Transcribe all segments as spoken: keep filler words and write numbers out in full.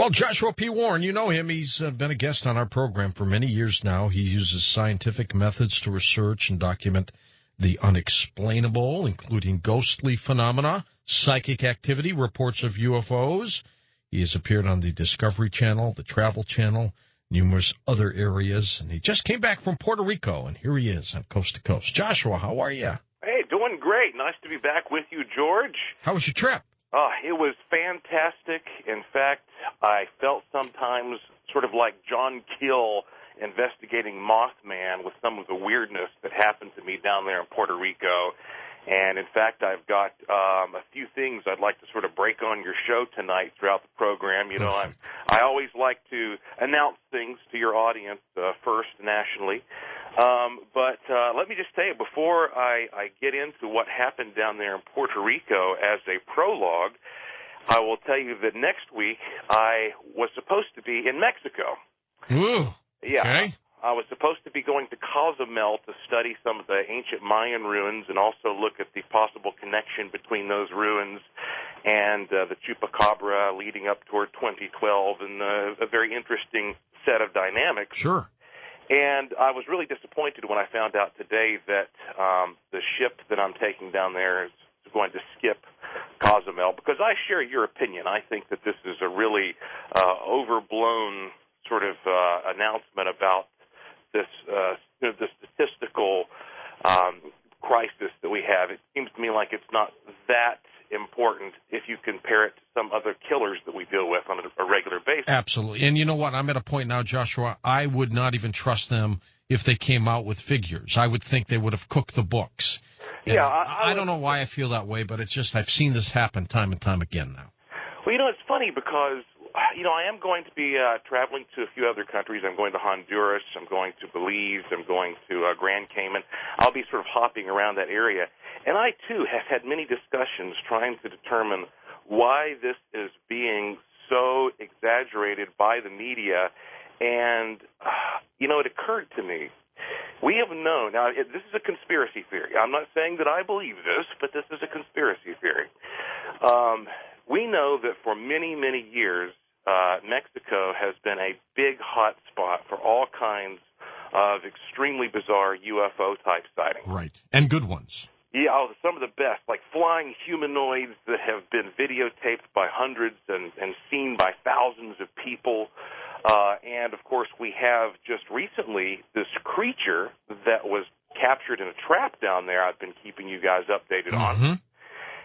Well, Joshua P. Warren, you know him. He's uh, been a guest on our program for many years now. He uses scientific methods to research and document the unexplainable, including ghostly phenomena, psychic activity, reports of U F Os. He has appeared on the Discovery Channel, the Travel Channel, numerous other areas. And he just came back from Puerto Rico, and here he is on Coast to Coast. Joshua, how are you? Hey, doing great. Nice to be back with you, George. How was your trip? Oh, it was fantastic. In fact, I felt sometimes sort of like John Keel investigating Mothman with some of the weirdness that happened to me down there in Puerto Rico. And, in fact, I've got um, a few things I'd like to sort of break on your show tonight throughout the program. You know, I'm, I always like to announce things to your audience uh, first nationally. Um, but uh, let me just tell you, before I, I get into what happened down there in Puerto Rico as a prologue, I will tell you that next week I was supposed to be in Mexico. Ooh, yeah. Okay. I was supposed to be going to Cozumel to study some of the ancient Mayan ruins and also look at the possible connection between those ruins and uh, the Chupacabra leading up toward twenty twelve, and uh, a very interesting set of dynamics. Sure. And I was really disappointed when I found out today that um, the ship that I'm taking down there is going to skip Cozumel, because I share your opinion. I think that this is a really uh, overblown sort of uh, announcement about this uh, you know, the statistical um, crisis that we have. It seems to me like it's not that important if you compare it to some other killers that we deal with on a, a regular basis. Absolutely. And you know what? I'm at a point now, Joshua, I would not even trust them if they came out with figures. I would think they would have cooked the books. And yeah, I, I, I don't know why I feel that way, but it's just I've seen this happen time and time again now. Well, you know, it's funny because, you know, I am going to be uh, traveling to a few other countries. I'm going to Honduras. I'm going to Belize. I'm going to uh, Grand Cayman. I'll be sort of hopping around that area. And I, too, have had many discussions trying to determine why this is being so exaggerated by the media. And, uh, you know, it occurred to me, we have known, now it, this is a conspiracy theory. I'm not saying that I believe this, but this is a conspiracy theory. Um, we know that for many, many years, Uh, Mexico has been a big hot spot for all kinds of extremely bizarre U F O-type sightings. Right. And good ones. Yeah, oh, some of the best, like flying humanoids that have been videotaped by hundreds and, and seen by thousands of people. Uh, and, of course, we have just recently this creature that was captured in a trap down there I've been keeping you guys updated Mm-hmm. on.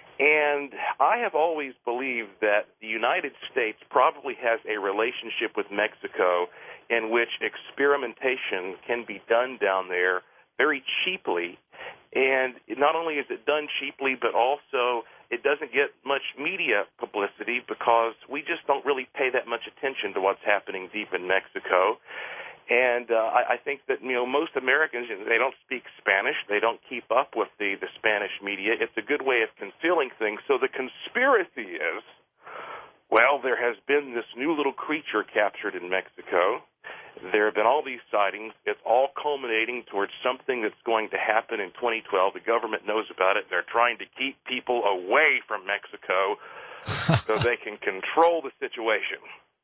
And I have always believed that the United States probably has a relationship with Mexico in which experimentation can be done down there very cheaply. And not only is it done cheaply, but also it doesn't get much media publicity because we just don't really pay that much attention to what's happening deep in Mexico. And uh, I, I think that, you know, most Americans, they don't speak Spanish. They don't keep up with the, the Spanish media. It's a good way of concealing things. So the conspiracy is, well, there has been this new little creature captured in Mexico. There have been all these sightings. It's all culminating towards something that's going to happen in twenty twelve. The government knows about it. They're trying to keep people away from Mexico so they can control the situation.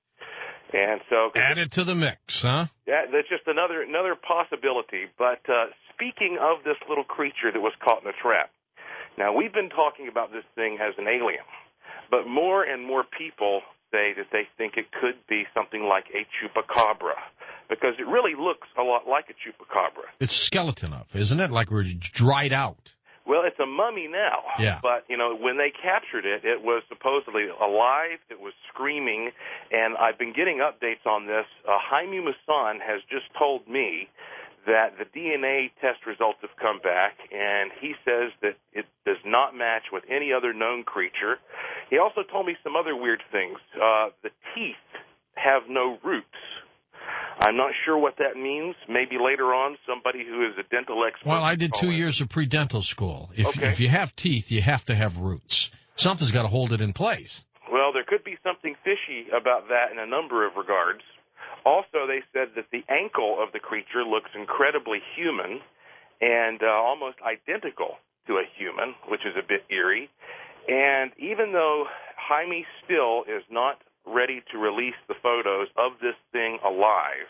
And so, add it to the mix, huh? Yeah, that's just another another possibility. But uh, speaking of this little creature that was caught in a trap, now we've been talking about this thing as an alien, but more and more people say that they think it could be something like a chupacabra because it really looks a lot like a chupacabra. It's skeleton up, isn't it? Like we're dried out. Well, it's a mummy now, yeah. But, you know, when they captured it, it was supposedly alive, it was screaming, and I've been getting updates on this. Uh, Jaime Maussan has just told me that the D N A test results have come back, and he says that it does not match with any other known creature. He also told me some other weird things. Uh, the teeth have no roots. I'm not sure what that means. Maybe later on, somebody who is a dental expert. Well, I did two years of pre-dental school. If, okay. if you have teeth, you have to have roots. Something's got to hold it in place. Well, there could be something fishy about that in a number of regards. Also, they said that the ankle of the creature looks incredibly human and uh, almost identical to a human, which is a bit eerie. And even though Jaime still is not ready to release the photos of this thing alive.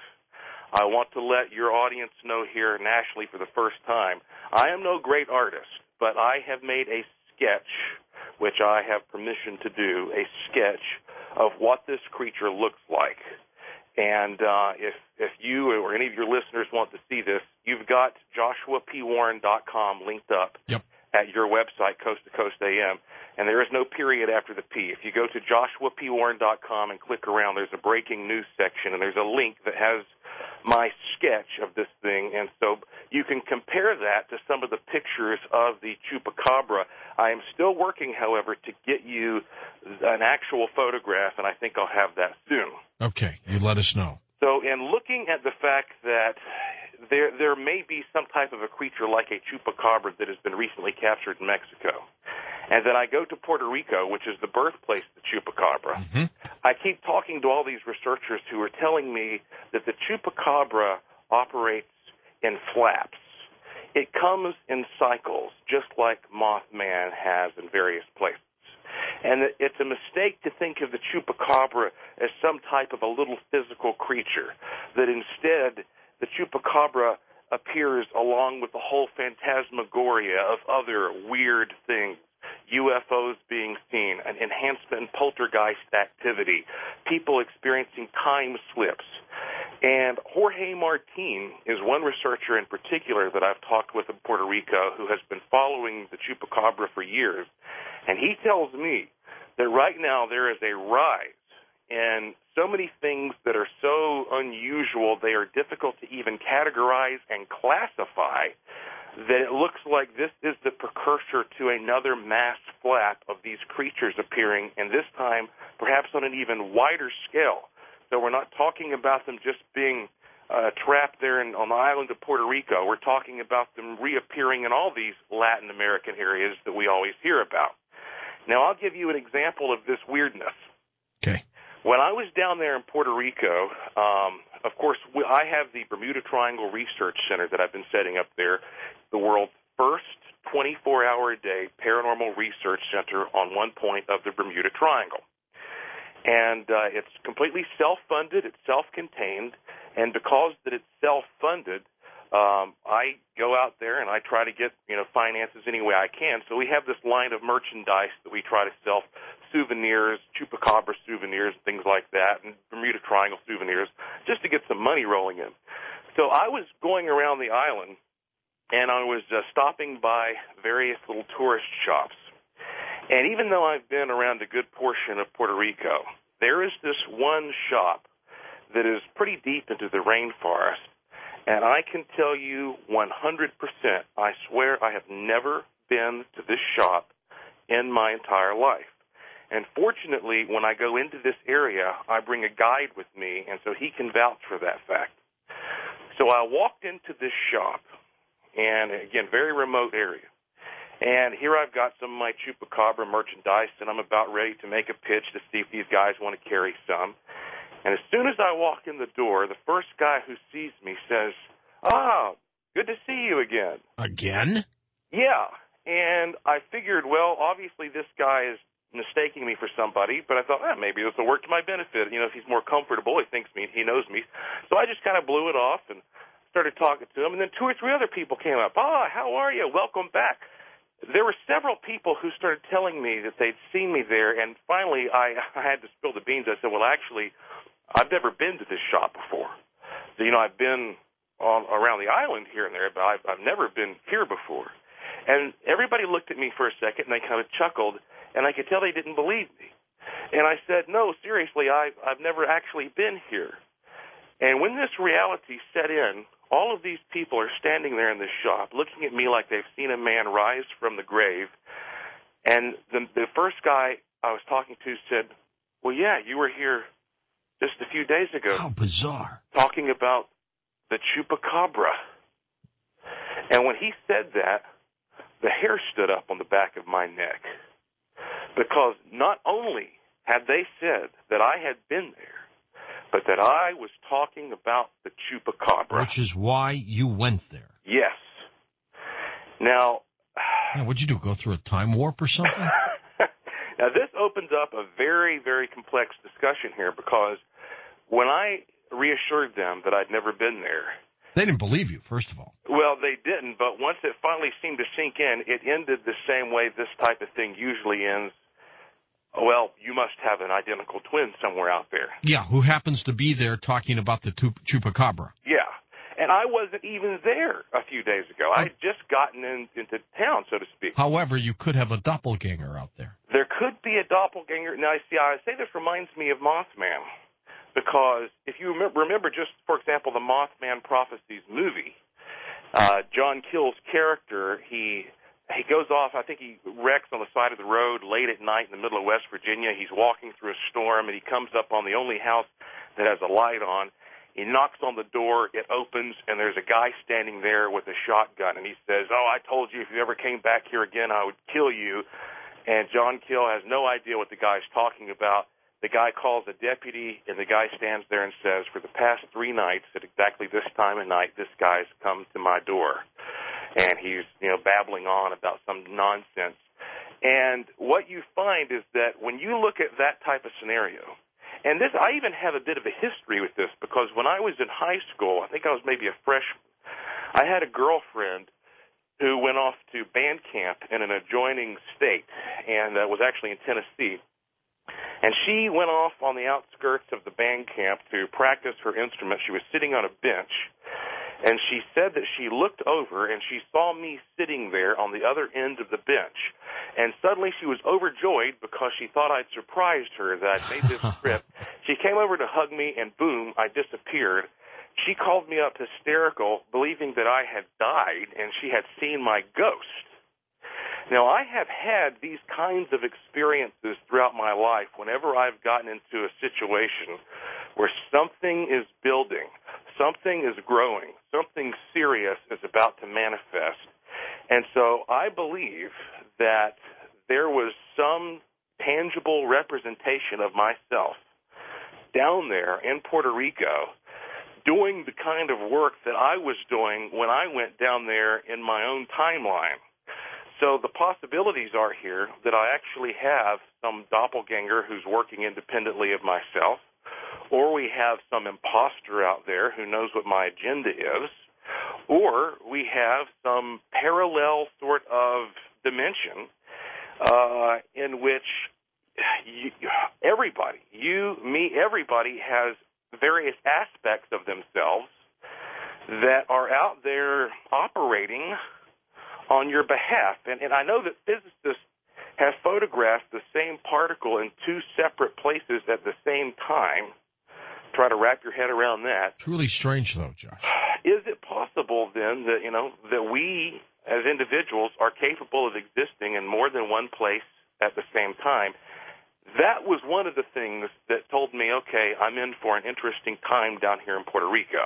I want to let your audience know here nationally for the first time, I am no great artist, but I have made a sketch, which I have permission to do, a sketch of what this creature looks like. And uh, if if you or any of your listeners want to see this, you've got joshua p warren dot com linked up yep. at your website, Coast to Coast A M, and there is no period after the P. If you go to joshua p warren dot com and click around, there's a breaking news section, and there's a link that has my sketch of this thing, and so you can compare that to some of the pictures of the chupacabra. I am still working, however, to get you an actual photograph, and I think I'll have that soon. Okay, you let us know. So in looking at the fact that there there may be some type of a creature like a chupacabra that has been recently captured in Mexico, and then I go to Puerto Rico, which is the birthplace of the chupacabra, mm-hmm. I keep talking to all these researchers who are telling me that the chupacabra operates in flaps. It comes in cycles, just like Mothman has in various places. And it's a mistake to think of the chupacabra as some type of a little physical creature, that instead the chupacabra appears along with the whole phantasmagoria of other weird things, U F Os being seen, an enhancement in poltergeist activity, people experiencing time slips. And Jorge Martin is one researcher in particular that I've talked with in Puerto Rico who has been following the chupacabra for years. And he tells me that right now there is a rise in so many things that are so unusual they are difficult to even categorize and classify, that it looks like this is the precursor to another mass flap of these creatures appearing, and this time perhaps on an even wider scale. So we're not talking about them just being uh, trapped there in, on the island of Puerto Rico. We're talking about them reappearing in all these Latin American areas that we always hear about. Now, I'll give you an example of this weirdness. Okay. When I was down there in Puerto Rico, um, of course, we, I have the Bermuda Triangle Research Center that I've been setting up there, the world's first twenty-four hour a day paranormal research center on one point of the Bermuda Triangle. And uh, it's completely self-funded, it's self-contained, and because that it's self-funded, um, I go out there and I try to get, you know, finances any way I can. So we have this line of merchandise that we try to sell, souvenirs, chupacabra souvenirs, and things like that, and Bermuda Triangle souvenirs, just to get some money rolling in. So I was going around the island, and I was uh, stopping by various little tourist shops. And even though I've been around a good portion of Puerto Rico, there is this one shop that is pretty deep into the rainforest, and I can tell you one hundred percent, I swear I have never been to this shop in my entire life. And fortunately, when I go into this area, I bring a guide with me, and so he can vouch for that fact. So I walked into this shop, and again, very remote area. And here I've got some of my chupacabra merchandise, and I'm about ready to make a pitch to see if these guys want to carry some. And as soon as I walk in the door, the first guy who sees me says, "Ah, good to see you again." Again? Yeah. And I figured, well, obviously this guy is mistaking me for somebody, but I thought, eh, maybe this will work to my benefit. You know, if he's more comfortable, he thinks me, he knows me. So I just kind of blew it off and started talking to him. And then two or three other people came up. "Ah, how are you? Welcome back." There were several people who started telling me that they'd seen me there, and finally I, I had to spill the beans. I said, well, actually, I've never been to this shop before. So, you know, I've been on, around the island here and there, but I've, I've never been here before. And everybody looked at me for a second, and they kind of chuckled, and I could tell they didn't believe me. And I said, no, seriously, I've, I've never actually been here. And when this reality set in, all of these people are standing there in this shop looking at me like they've seen a man rise from the grave. And the, the first guy I was talking to said, well, yeah, you were here just a few days ago. How bizarre. Talking about the chupacabra. And when he said that, the hair stood up on the back of my neck. Because not only had they said that I had been there, but that I was talking about the chupacabra. Which is why you went there. Yes. Now... Man, what'd you do, go through a time warp or something? Now, this opens up a very, very complex discussion here because when I reassured them that I'd never been there, they didn't believe you, first of all. Well, they didn't, but once it finally seemed to sink in, it ended the same way this type of thing usually ends. Well, you must have an identical twin somewhere out there. Yeah, who happens to be there talking about the chupacabra. Yeah, and I wasn't even there a few days ago. I had just gotten in, into town, so to speak. However, you could have a doppelganger out there. There could be a doppelganger. Now, see, I say this reminds me of Mothman, because if you remember, remember just, for example, the Mothman Prophecies movie, uh, John Kill's character, he... He goes off, I think he wrecks on the side of the road late at night in the middle of West Virginia. He's walking through a storm, and he comes up on the only house that has a light on. He knocks on the door, it opens, and there's a guy standing there with a shotgun. And he says, oh, I told you if you ever came back here again, I would kill you. And John Kill has no idea what the guy's talking about. The guy calls a deputy, and the guy stands there and says, for the past three nights at exactly this time of night, this guy's come to my door. And he's, you know, babbling on about some nonsense. And what you find is that when you look at that type of scenario, and this, I even have a bit of a history with this, because when I was in high school, I think I was maybe a freshman, I had a girlfriend who went off to band camp in an adjoining state, and uh, was actually in Tennessee. And she went off on the outskirts of the band camp to practice her instrument. She was sitting on a bench. And she said that she looked over and she saw me sitting there on the other end of the bench. And suddenly she was overjoyed because she thought I'd surprised her, that I'd made this trip. She came over to hug me, and boom, I disappeared. She called me up hysterical, believing that I had died and she had seen my ghost. Now, I have had these kinds of experiences throughout my life whenever I've gotten into a situation where something is building, something is growing, something serious is about to manifest. And so I believe that there was some tangible representation of myself down there in Puerto Rico doing the kind of work that I was doing when I went down there in my own timeline. So the possibilities are here that I actually have some doppelganger who's working independently of myself, or we have some imposter out there who knows what my agenda is, or we have some parallel sort of dimension uh, in which you, everybody, you, me, everybody has various aspects of themselves that are out there operating on your behalf. And, and I know that physicists have photographed the same particle in two separate places at the same time. Try to wrap your head around that. Truly strange, though, Josh. Is it possible, then, that, you know, that we as individuals are capable of existing in more than one place at the same time? That was one of the things that told me, okay, I'm in for an interesting time down here in Puerto Rico.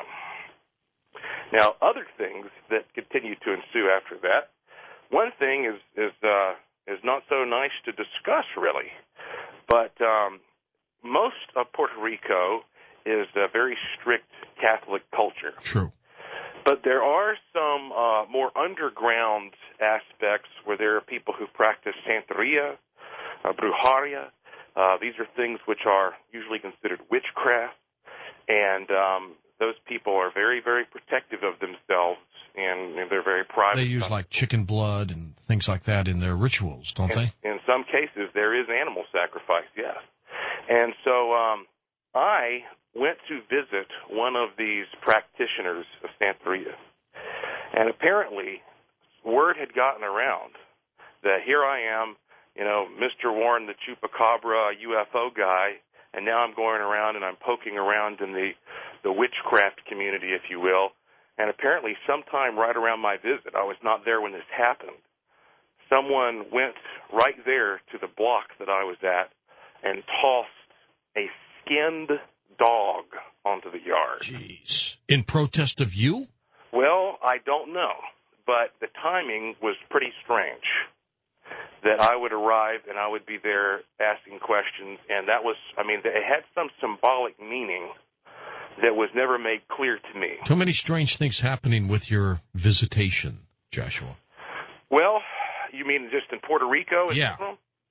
Now, other things that continue to ensue after that, one thing is is uh, is not so nice to discuss, really, but um, most of Puerto Rico is a very strict Catholic culture. True. But there are some uh, more underground aspects where there are people who practice Santeria, uh, Brujeria. Uh, these are things which are usually considered witchcraft, and um, those people are very, very protective of themselves, and, and they're very private. They use like chicken blood and things like that in their rituals, don't in, they? In some cases, there is animal sacrifice, yes. And so um, I went to visit one of these practitioners of Santeria, and apparently word had gotten around that here I am, you know, Mister Warren the Chupacabra, U F O guy, and now I'm going around and I'm poking around in the, the witchcraft community, if you will. And apparently sometime right around my visit, I was not there when this happened, someone went right there to the block that I was at and tossed a skinned dog onto the yard. Jeez. In protest of you? Well, I don't know, but the timing was pretty strange. That I would arrive and I would be there asking questions, and that was, I mean, it had some symbolic meaning that was never made clear to me. Too many strange things happening with your visitation, Joshua. Well, you mean just in Puerto Rico? Yeah. General?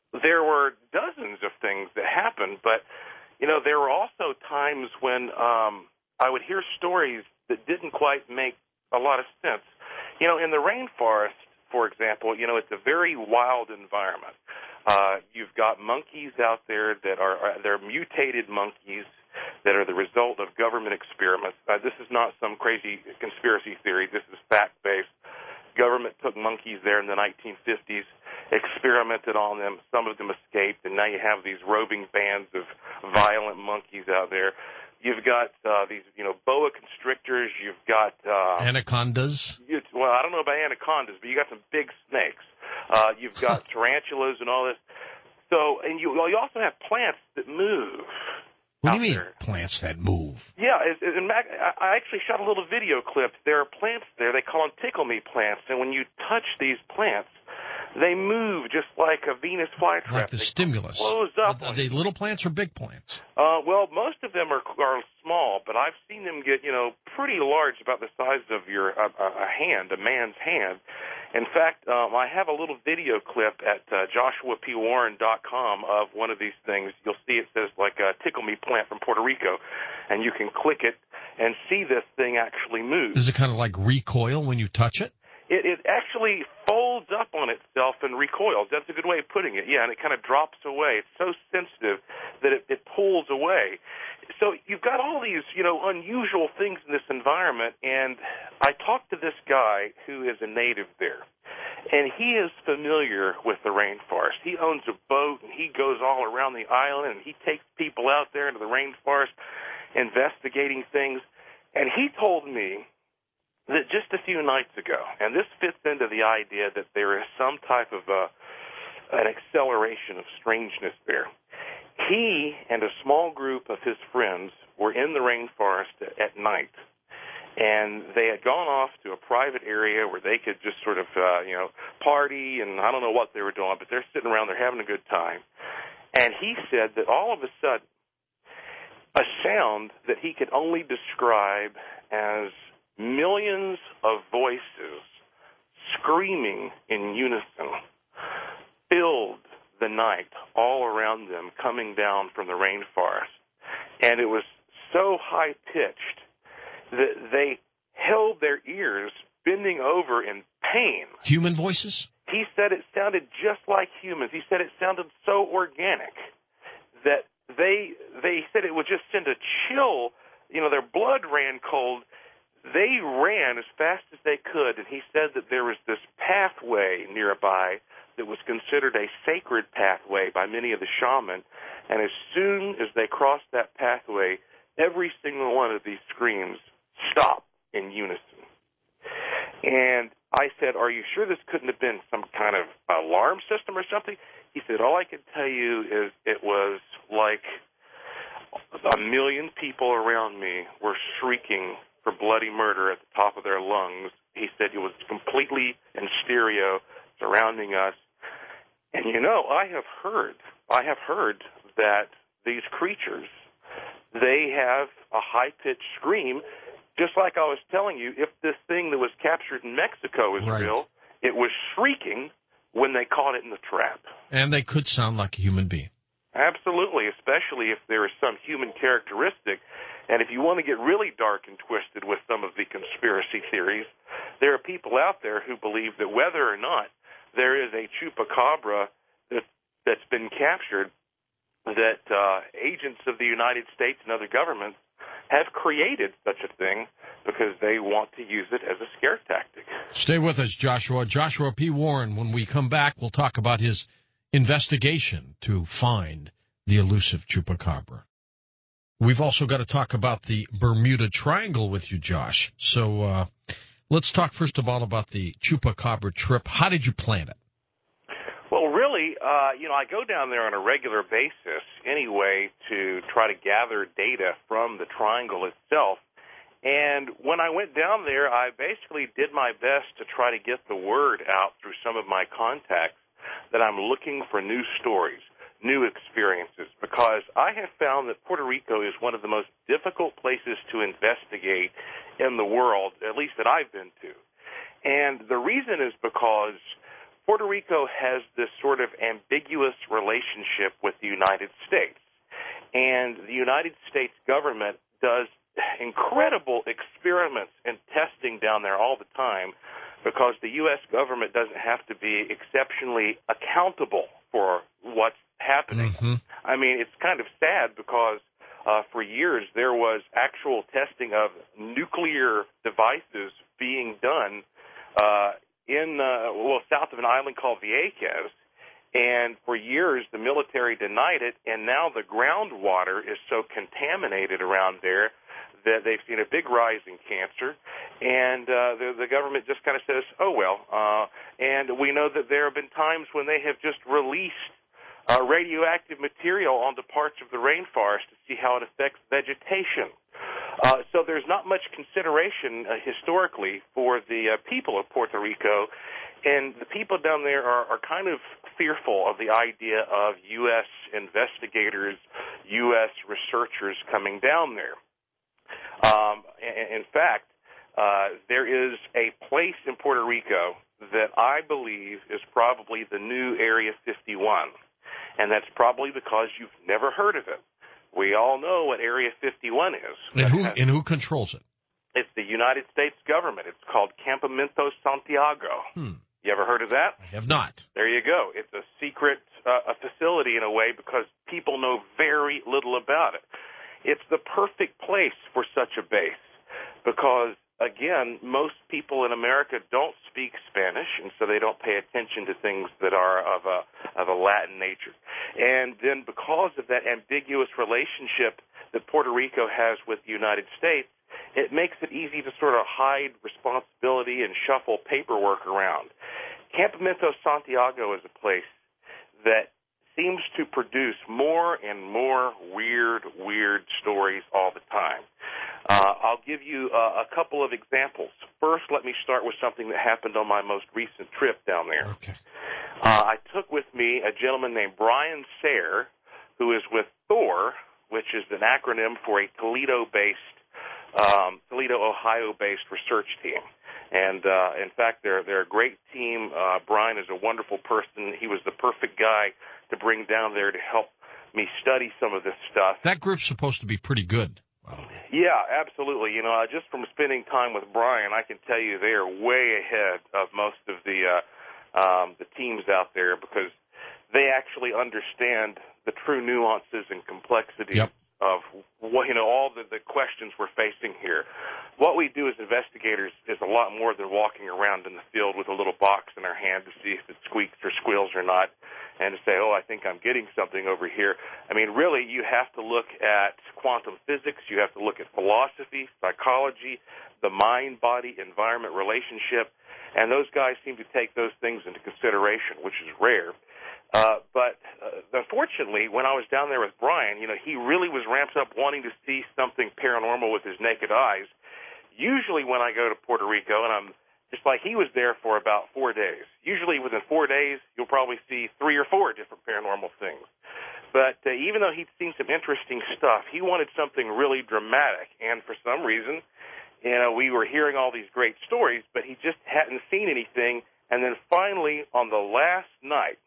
there were dozens of things that happened, but, you know, there were also times when um, I would hear stories that didn't quite make a lot of sense. You know, in the rainforest, for example, you know, it's a very wild environment. Uh, you've got monkeys out there that are, are they're mutated monkeys that are the result of government experiments. Uh, this is not some crazy conspiracy theory. This is fact-based. Government took monkeys there in the nineteen fifties, experimented on them. Some of them escaped, and now you have these roving bands of violent monkeys out there. You've got uh, these, you know, boa constrictors. You've got uh, anacondas. You, well, I don't know about anacondas, but you got some big snakes. Uh, you've got tarantulas and all this. So, and you, well, you also have plants that move. What do you mean, there. plants that move? Yeah, it, it, in fact, I actually shot a little video clip. There are plants there. They call them tickle-me plants, and when you touch these plants, they move just like a Venus flytrap. Like the they stimulus. Close up. Are, are they little plants or big plants? Uh, well, most of them are are small, but I've seen them get, you know, pretty large, about the size of your uh, a hand, a man's hand. In fact, um, I have a little video clip at uh, joshua p warren dot com of one of these things. You'll see it says, like, a tickle me plant from Puerto Rico, and you can click it and see this thing actually move. Does it kind of like recoil when you touch it? It, it actually folds up on itself and recoils. That's a good way of putting it. Yeah, and it kind of drops away. It's so sensitive that it, it pulls away. So you've got all these, you know, unusual things in this environment, and I talked to this guy who is a native there, and he is familiar with the rainforest. He owns a boat, and he goes all around the island, and he takes people out there into the rainforest investigating things, and he told me that just a few nights ago, and this fits into the idea that there is some type of a, an acceleration of strangeness there. He and a small group of his friends were in the rainforest at night, and they had gone off to a private area where they could just sort of, uh, you know, party, and I don't know what they were doing, but they're sitting around, they're having a good time. And he said that all of a sudden, a sound that he could only describe as millions of voices screaming in unison filled the night all around them, coming down from the rainforest. And it was so high-pitched that they held their ears, bending over in pain. Human voices? He said it sounded just like humans. He said it sounded so organic that they they said it would just send a chill. You know, their blood ran cold. They ran as fast as they could, and he said that there was this pathway nearby that was considered a sacred pathway by many of the shaman, and as soon as they crossed that pathway, every single one of these screams stopped in unison. And I said, are you sure this couldn't have been some kind of alarm system or something? He said, all I can tell you is it was like a million people around me were shrieking for bloody murder at the top of their lungs. He said it was completely in stereo surrounding us. And, you know, I have heard, I have heard that these creatures, they have a high-pitched scream, just like I was telling you, if this thing that was captured in Mexico is right. real, it was shrieking when they caught it in the trap. And they could sound like a human being. Absolutely, especially if there is some human characteristic. And if you want to get really dark and twisted with some of the conspiracy theories, there are people out there who believe that whether or not there is a chupacabra that, that's been captured, that uh, agents of the United States and other governments have created such a thing because they want to use it as a scare tactic. Stay with us, Joshua. Joshua P. Warren. When we come back, we'll talk about his investigation to find the elusive chupacabra. We've also got to talk about the Bermuda Triangle with you, Josh. So uh, let's talk first of all about the chupacabra trip. How did you plan it? Well, really, uh, you know, I go down there on a regular basis anyway to try to gather data from the triangle itself. And when I went down there, I basically did my best to try to get the word out through some of my contacts that I'm looking for new stories, new experiences, because I have found that Puerto Rico is one of the most difficult places to investigate in the world, at least that I've been to. And the reason is because Puerto Rico has this sort of ambiguous relationship with the United States. And the United States government does incredible experiments and testing down there all the time because the U S government doesn't have to be exceptionally accountable for what's happening. Mm-hmm. I mean, it's kind of sad because uh, for years there was actual testing of nuclear devices being done uh, in, uh, well, south of an island called Vieques. And for years, the military denied it, and now the groundwater is so contaminated around there that they've seen a big rise in cancer. And uh, the, the government just kind of says, oh, well. Uh, and we know that there have been times when they have just released uh, radioactive material onto parts of the rainforest to see how it affects vegetation. Uh, so there's not much consideration uh, historically for the uh, people of Puerto Rico, and the people down there are, are kind of fearful of the idea of U S investigators, U S researchers coming down there. Um, in fact, uh, there is a place in Puerto Rico that I believe is probably the new Area fifty-one, and that's probably because you've never heard of it. We all know what Area fifty-one is. And who, and who controls it? It's the United States government. It's called Campamento Santiago. Hmm. You ever heard of that? I have not. There you go. It's a secret uh, a facility in a way because people know very little about it. It's the perfect place for such a base because, again, most people in America don't speak Spanish, and so they don't pay attention to things that are of a of a Latin nature. And then because of that ambiguous relationship that Puerto Rico has with the United States, it makes it easy to sort of hide responsibility and shuffle paperwork around. Campamento Santiago is a place that seems to produce more and more weird, weird stories all the time. Uh, I'll give you uh, a couple of examples. First, let me start with something that happened on my most recent trip down there. Okay. Uh, I took with me a gentleman named Brian Sayre, who is with Thor, which is an acronym for a Toledo-based, um, Toledo, Ohio-based research team. And, uh, in fact, they're, they're a great team. Uh, Brian is a wonderful person. He was the perfect guy to bring down there to help me study some of this stuff. That group's supposed to be pretty good. Wow. Yeah, absolutely. You know, uh, just from spending time with Brian, I can tell you they are way ahead of most of the uh, um, the teams out there because they actually understand the true nuances and complexities yep. of what, you know, all the, the questions we're facing here. What we do as investigators is a lot more than walking around in the field with a little box in our hand to see if it squeaks or squeals or not, and to say, oh, I think I'm getting something over here. I mean, really, you have to look at quantum physics. You have to look at philosophy, psychology, the mind-body-environment relationship, and those guys seem to take those things into consideration, which is rare. Uh, but uh, unfortunately, when I was down there with Brian, you know, he really was ramped up wanting to see something paranormal with his naked eyes. Usually when I go to Puerto Rico, and I'm just like he was there for about four days. Usually within four days, you'll probably see three or four different paranormal things. But uh, even though he'd seen some interesting stuff, he wanted something really dramatic. And for some reason, you know, we were hearing all these great stories, but he just hadn't seen anything. And then finally, on the last night,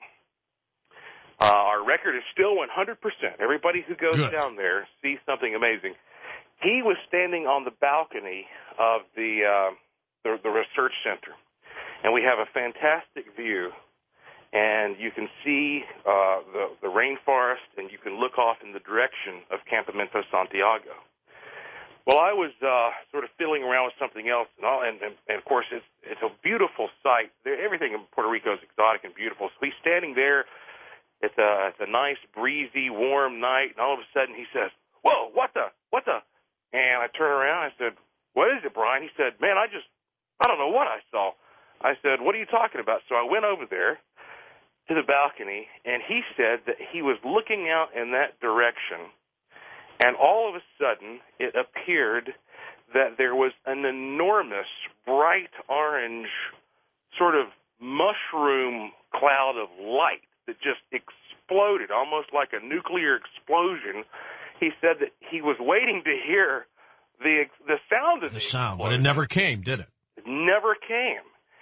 Uh, our record is still one hundred percent. Everybody who goes Good. down there sees something amazing. He was standing on the balcony of the, uh, the the research center, and we have a fantastic view. And you can see uh, the the rainforest, and you can look off in the direction of Campamento Santiago. Well, I was uh, sort of fiddling around with something else, and, all, and, and, and of course, it's it's a beautiful sight. Everything in Puerto Rico is exotic and beautiful. So he's standing there. It's a, it's a nice, breezy, warm night, and all of a sudden he says, whoa, what the, what the? And I turn around, I said, what is it, Brian? He said, man, I just, I don't know what I saw. I said, what are you talking about? So I went over there to the balcony, and he said that he was looking out in that direction, and all of a sudden it appeared that there was an enormous, bright orange sort of mushroom cloud of light that just exploded, almost like a nuclear explosion. He said that he was waiting to hear the the sound of the, the sound, explosion. but it never came, did it? It never came.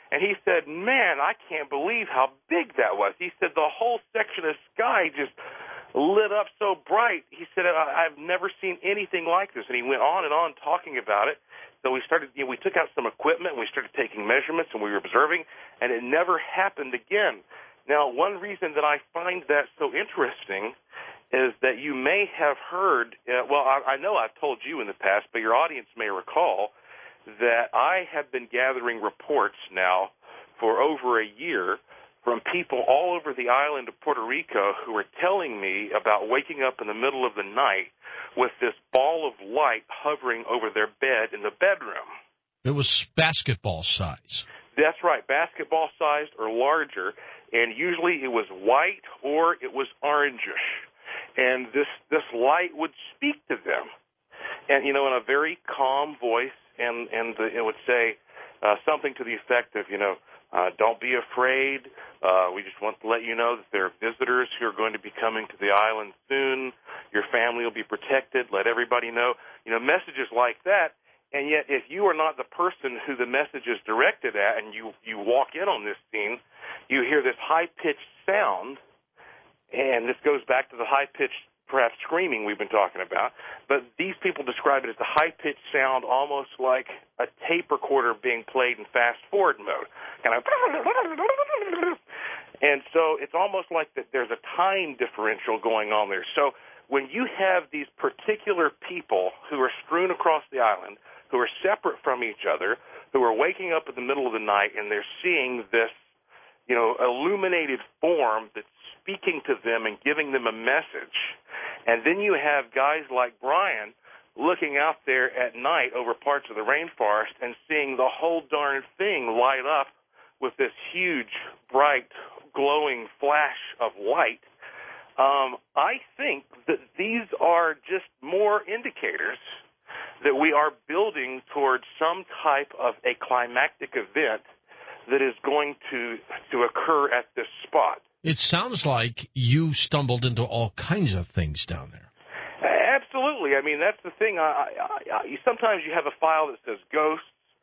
And he said, man, I can't believe how big that was. He said the whole section of sky just lit up so bright. He said, I've never seen anything like this. And he went on and on talking about it. So we started, you know, we took out some equipment and we started taking measurements and we were observing, and it never happened again. Now, one reason that I find that so interesting is that you may have heard, uh, well, I, I know I've told you in the past, but your audience may recall that I have been gathering reports now for over a year from people all over the island of Puerto Rico who are telling me about waking up in the middle of the night with this ball of light hovering over their bed in the bedroom. It was basketball size. That's right, basketball sized or larger, and usually it was white or it was orangish. And this, this light would speak to them, and, you know, in a very calm voice, and, and it would say uh, something to the effect of, you know, uh, don't be afraid. Uh, we just want to let you know that there are visitors who are going to be coming to the island soon. Your family will be protected. Let everybody know. You know, messages like that. And yet, if you are not the person who the message is directed at, and you, you walk in on this scene, you hear this high-pitched sound, and this goes back to the high-pitched, perhaps screaming we've been talking about, but these people describe it as a high-pitched sound, almost like a tape recorder being played in fast-forward mode. Kind of, and so it's almost like that there's a time differential going on there. So when you have these particular people who are strewn across the island, who are separate from each other, who are waking up in the middle of the night, and they're seeing this, you know, illuminated form that's speaking to them and giving them a message. And then you have guys like Brian looking out there at night over parts of the rainforest and seeing the whole darn thing light up with this huge, bright, glowing flash of light. Um, I think that these are just more indicators that we are building towards some type of a climactic event that is going to to occur at this spot. It sounds like you stumbled into all kinds of things down there. Absolutely. I mean, that's the thing. I, I, I, sometimes you have a file that says ghosts,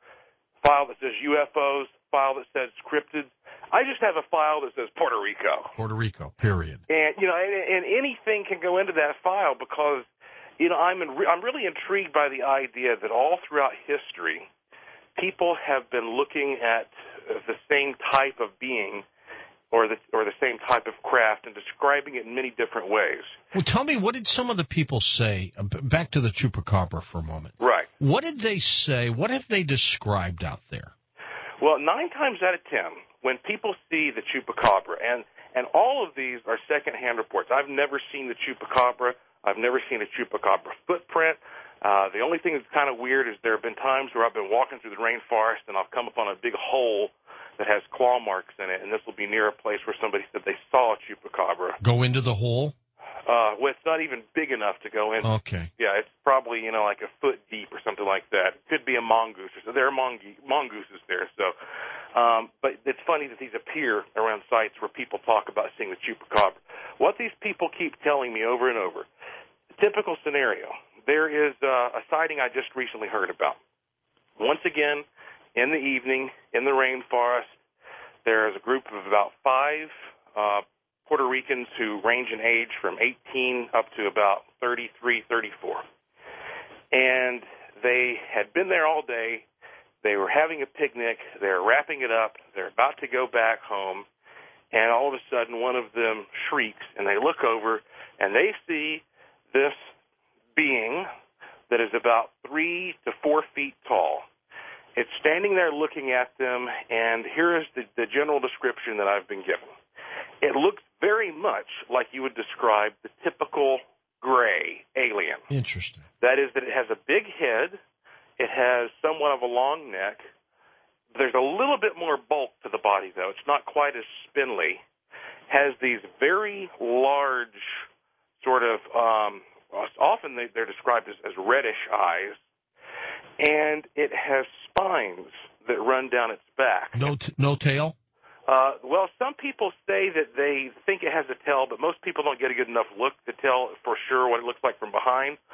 file that says U F Os, file that says cryptids. I just have a file that says Puerto Rico. Puerto Rico, period. And, you know, and, and anything can go into that file because, you know, I'm in, I'm really intrigued by the idea that all throughout history, people have been looking at the same type of being or the or the same type of craft and describing it in many different ways. Well, tell me, what did some of the people say? Back to the Chupacabra for a moment. Right. What did they say? What have they described out there? Well, nine times out of ten, when people see the Chupacabra, and, and all of these are secondhand reports. I've never seen the Chupacabra. I've never seen a Chupacabra footprint. Uh, the only thing that's kind of weird is there have been times where I've been walking through the rainforest and I'll come upon a big hole that has claw marks in it, and this will be near a place where somebody said they saw a Chupacabra. Go into the hole? Uh, well, it's not even big enough to go in. Okay. Yeah, it's probably, you know, like a foot deep or something like that. It could be a mongoose. So there are mongoose, mongooses there. So, um, but it's funny that these appear around sites where people talk about seeing the Chupacabra. What these people keep telling me over and over, typical scenario, there is uh, a sighting I just recently heard about. Once again, in the evening, in the rainforest, there is a group of about five uh, Puerto Ricans who range in age from eighteen up to about thirty-three, thirty-four. And they had been there all day. They were having a picnic. They were wrapping it up. They're about to go back home. And all of a sudden, one of them shrieks, and they look over, and they see this being that is about three to four feet tall. It's standing there looking at them, and here is the, the general description that I've been given. It looks very much like you would describe the typical gray alien. Interesting. That is that it has a big head, it has somewhat of a long neck. There's a little bit more bulk to the body, though. It's not quite as spindly. Has these very large sort of, um, often they, they're described as, as reddish eyes. And it has spines that run down its back. No t- no tail? Uh, well, some people say that they think it has a tail, but most people don't get a good enough look to tell for sure what it looks like from behind.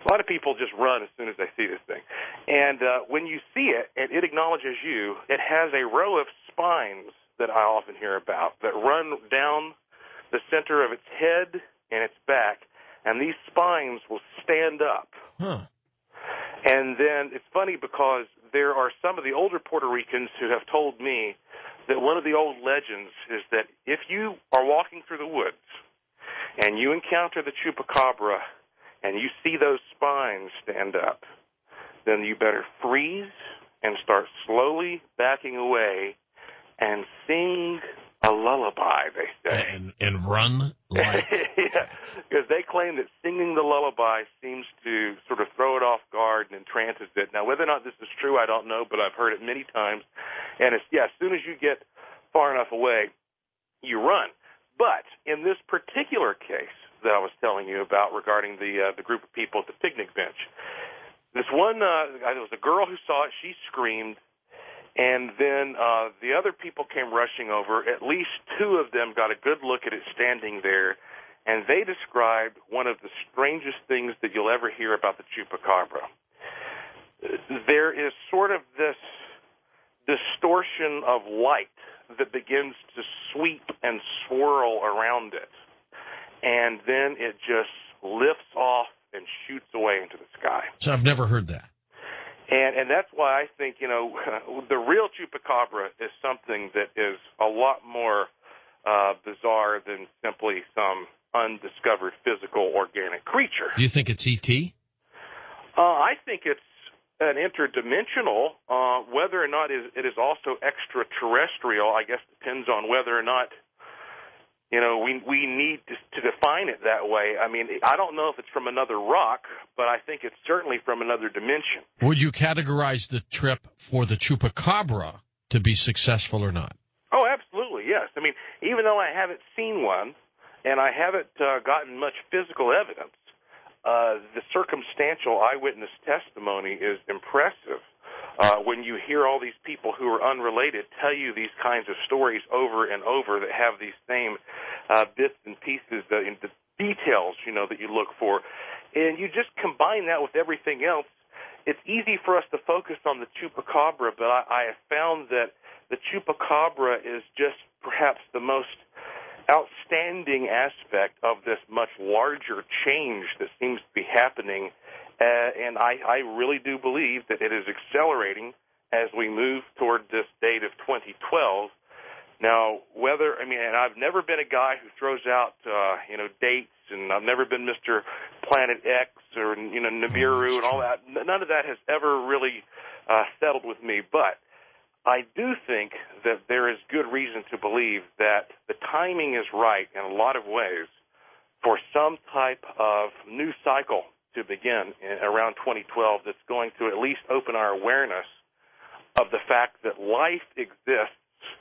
A lot of people just run as soon as they see this thing. And uh, when you see it, and it acknowledges you, it has a row of spines that I often hear about that run down the center of its head and its back, and these spines will stand up. Huh. And then it's funny because there are some of the older Puerto Ricans who have told me that one of the old legends is that if you are walking through the woods and you encounter the chupacabra and you see those spines stand up, then you better freeze and start slowly backing away and sing a lullaby, they say. And, and run like... Yeah, because they claim that singing the lullaby seems to sort of throw it off guard and entrances it. Now, whether or not this is true, I don't know, but I've heard it many times. And, it's, yeah, as soon as you get far enough away, you run. But in this particular case that I was telling you about regarding the uh, the group of people at the picnic bench, this one, uh, there was a girl who saw it. She screamed. And then uh, the other people came rushing over. At least two of them got a good look at it standing there, and they described one of the strangest things that you'll ever hear about the chupacabra. There is sort of this distortion of light that begins to sweep and swirl around it, and then it just lifts off and shoots away into the sky. So I've never heard that. And and that's why I think, you know, the real chupacabra is something that is a lot more uh, bizarre than simply some undiscovered physical organic creature. Do you think it's E T? Uh, I think it's an interdimensional. Uh, whether or not it is also extraterrestrial, I guess depends on whether or not, you know, we we need to, to define it that way. I mean, I don't know if it's from another rock, but I think it's certainly from another dimension. Would you categorize the trip for the chupacabra to be successful or not? Oh, absolutely, yes. I mean, even though I haven't seen one and I haven't uh, gotten much physical evidence, uh, the circumstantial eyewitness testimony is impressive. Uh, when you hear all these people who are unrelated tell you these kinds of stories over and over that have these same uh, bits and pieces, uh, the details, you know, that you look for, and you just combine that with everything else, it's easy for us to focus on the chupacabra, but I, I have found that the chupacabra is just perhaps the most outstanding aspect of this much larger change that seems to be happening. Uh, and I, I really do believe that it is accelerating as we move toward this date of twenty twelve. Now, whether, I mean, and I've never been a guy who throws out, uh, you know, dates, and I've never been Mister Planet X or, you know, Nibiru and all that. None of that has ever really uh, settled with me. But I do think that there is good reason to believe that the timing is right in a lot of ways for some type of new cycle to begin in, around twenty twelve that's going to at least open our awareness of the fact that life exists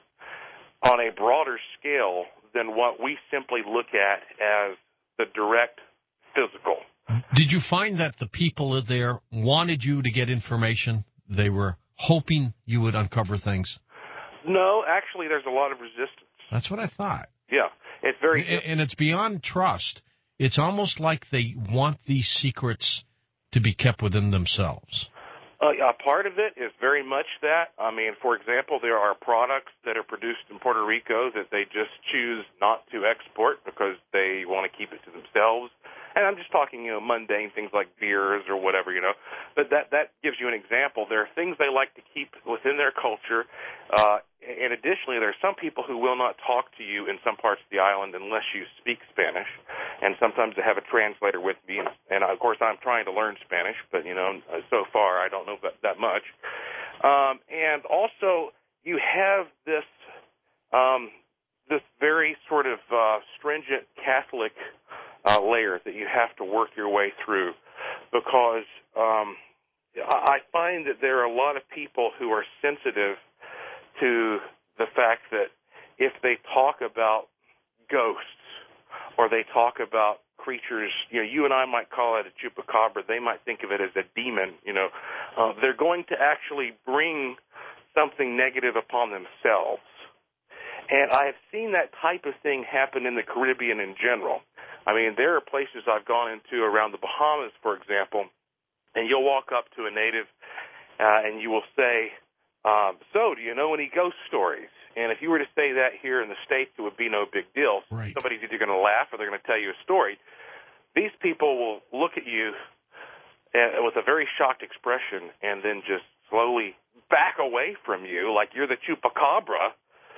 on a broader scale than what we simply look at as the direct physical. Did you find that the people there wanted you to get information? They were hoping you would uncover things? No, actually, there's a lot of resistance. That's what I thought. Yeah, it's very... And, and it's beyond trust. It's almost like they want these secrets to be kept within themselves. Uh, a part of it is very much that. I mean, for example, there are products that are produced in Puerto Rico that they just choose not to export because they want to keep it to themselves. And I'm just talking, you know, mundane things like beers or whatever, you know. But that that gives you an example. There are things they like to keep within their culture. Uh, and additionally, there are some people who will not talk to you in some parts of the island unless you speak Spanish. And sometimes they have a translator with me. And, and of course, I'm trying to learn Spanish, but, you know, so far I don't know that, that much. Um, and also, you have this um, this very sort of uh, stringent Catholic Uh, layer that you have to work your way through, because um, I find that there are a lot of people who are sensitive to the fact that if they talk about ghosts or they talk about creatures, you know, you and I might call it a chupacabra, they might think of it as a demon, you know, uh, they're going to actually bring something negative upon themselves. And I have seen that type of thing happen in the Caribbean in general. I mean, there are places I've gone into around the Bahamas, for example, and you'll walk up to a native uh, and you will say, um, so do you know any ghost stories? And if you were to say that here in the States, it would be no big deal. Right. Somebody's either going to laugh or they're going to tell you a story. These people will look at you uh, with a very shocked expression and then just slowly back away from you like you're the chupacabra,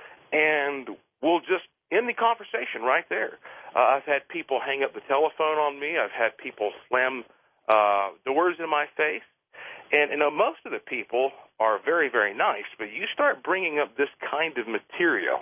and we'll just end the conversation right there. Uh, I've had people hang up the telephone on me. I've had people slam uh, doors in my face. And, you know, most of the people are very, very nice, but you start bringing up this kind of material,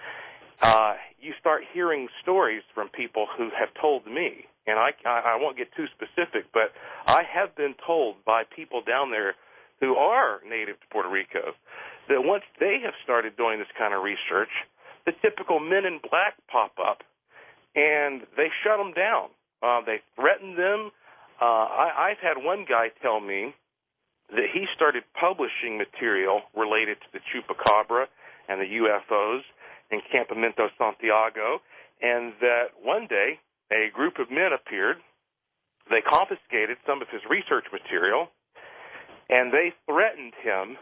uh, you start hearing stories from people who have told me, and I, I won't get too specific, but I have been told by people down there who are native to Puerto Rico that once they have started doing this kind of research, the typical men in black pop up, and they shut them down. Uh, they threaten them. Uh, I, I've had one guy tell me that he started publishing material related to the Chupacabra and the U F Os in Campamento Santiago, and that one day a group of men appeared. They confiscated some of his research material, and they threatened him.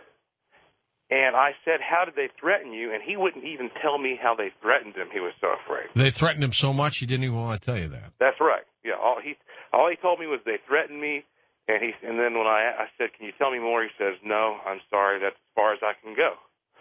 And I said, how did they threaten you? And he wouldn't even tell me how they threatened him. He was so afraid. They threatened him so much he didn't even want to tell you that. That's right. Yeah, all he all he told me was they threatened me. And he, and then when I, I said, can you tell me more? He says, no, I'm sorry, that's as far as I can go.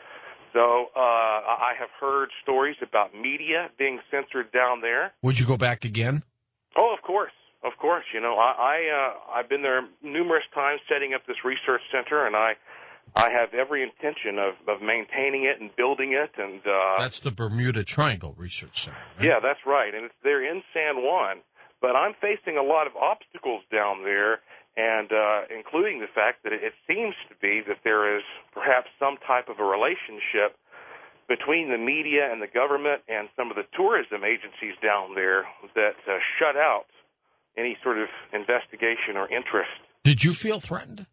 So uh, I have heard stories about media being censored down there. Would you go back again? Oh, of course, of course. You know, I, I uh, I've been there numerous times setting up this research center, and I I have every intention of, of maintaining it and building it. And uh, that's the Bermuda Triangle Research Center, right? Yeah, that's right, and it's there in San Juan. But I'm facing a lot of obstacles down there, and uh, including the fact that it, it seems to be that there is perhaps some type of a relationship between the media and the government and some of the tourism agencies down there that uh, shut out any sort of investigation or interest. Did you feel threatened?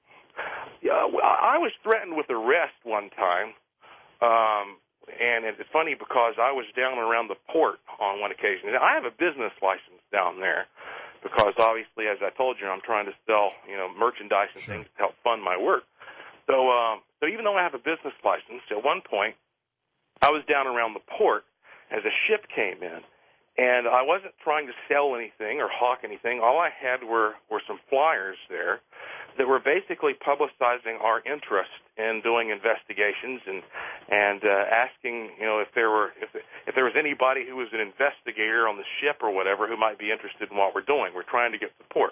Yeah, well, I was threatened with arrest one time. Um, and it's funny because I was down around the port on one occasion. And I have a business license down there because obviously, as I told you, I'm trying to sell, you know, merchandise and sure. things to help fund my work. So, um, so even though I have a business license, at one point I was down around the port as a ship came in, and I wasn't trying to sell anything or hawk anything. All I had were, were some flyers there that were basically publicizing our interest in doing investigations and and uh, asking, you know, if there were if if there was anybody who was an investigator on the ship or whatever who might be interested in what we're doing. We're trying to get support.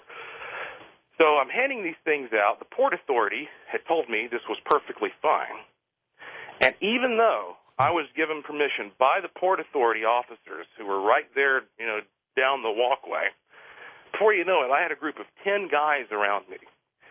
So I'm handing these things out. The Port Authority had told me this was perfectly fine, and even though I was given permission by the Port Authority officers who were right there, you know, down the walkway, before you know it, I had a group of ten guys around me.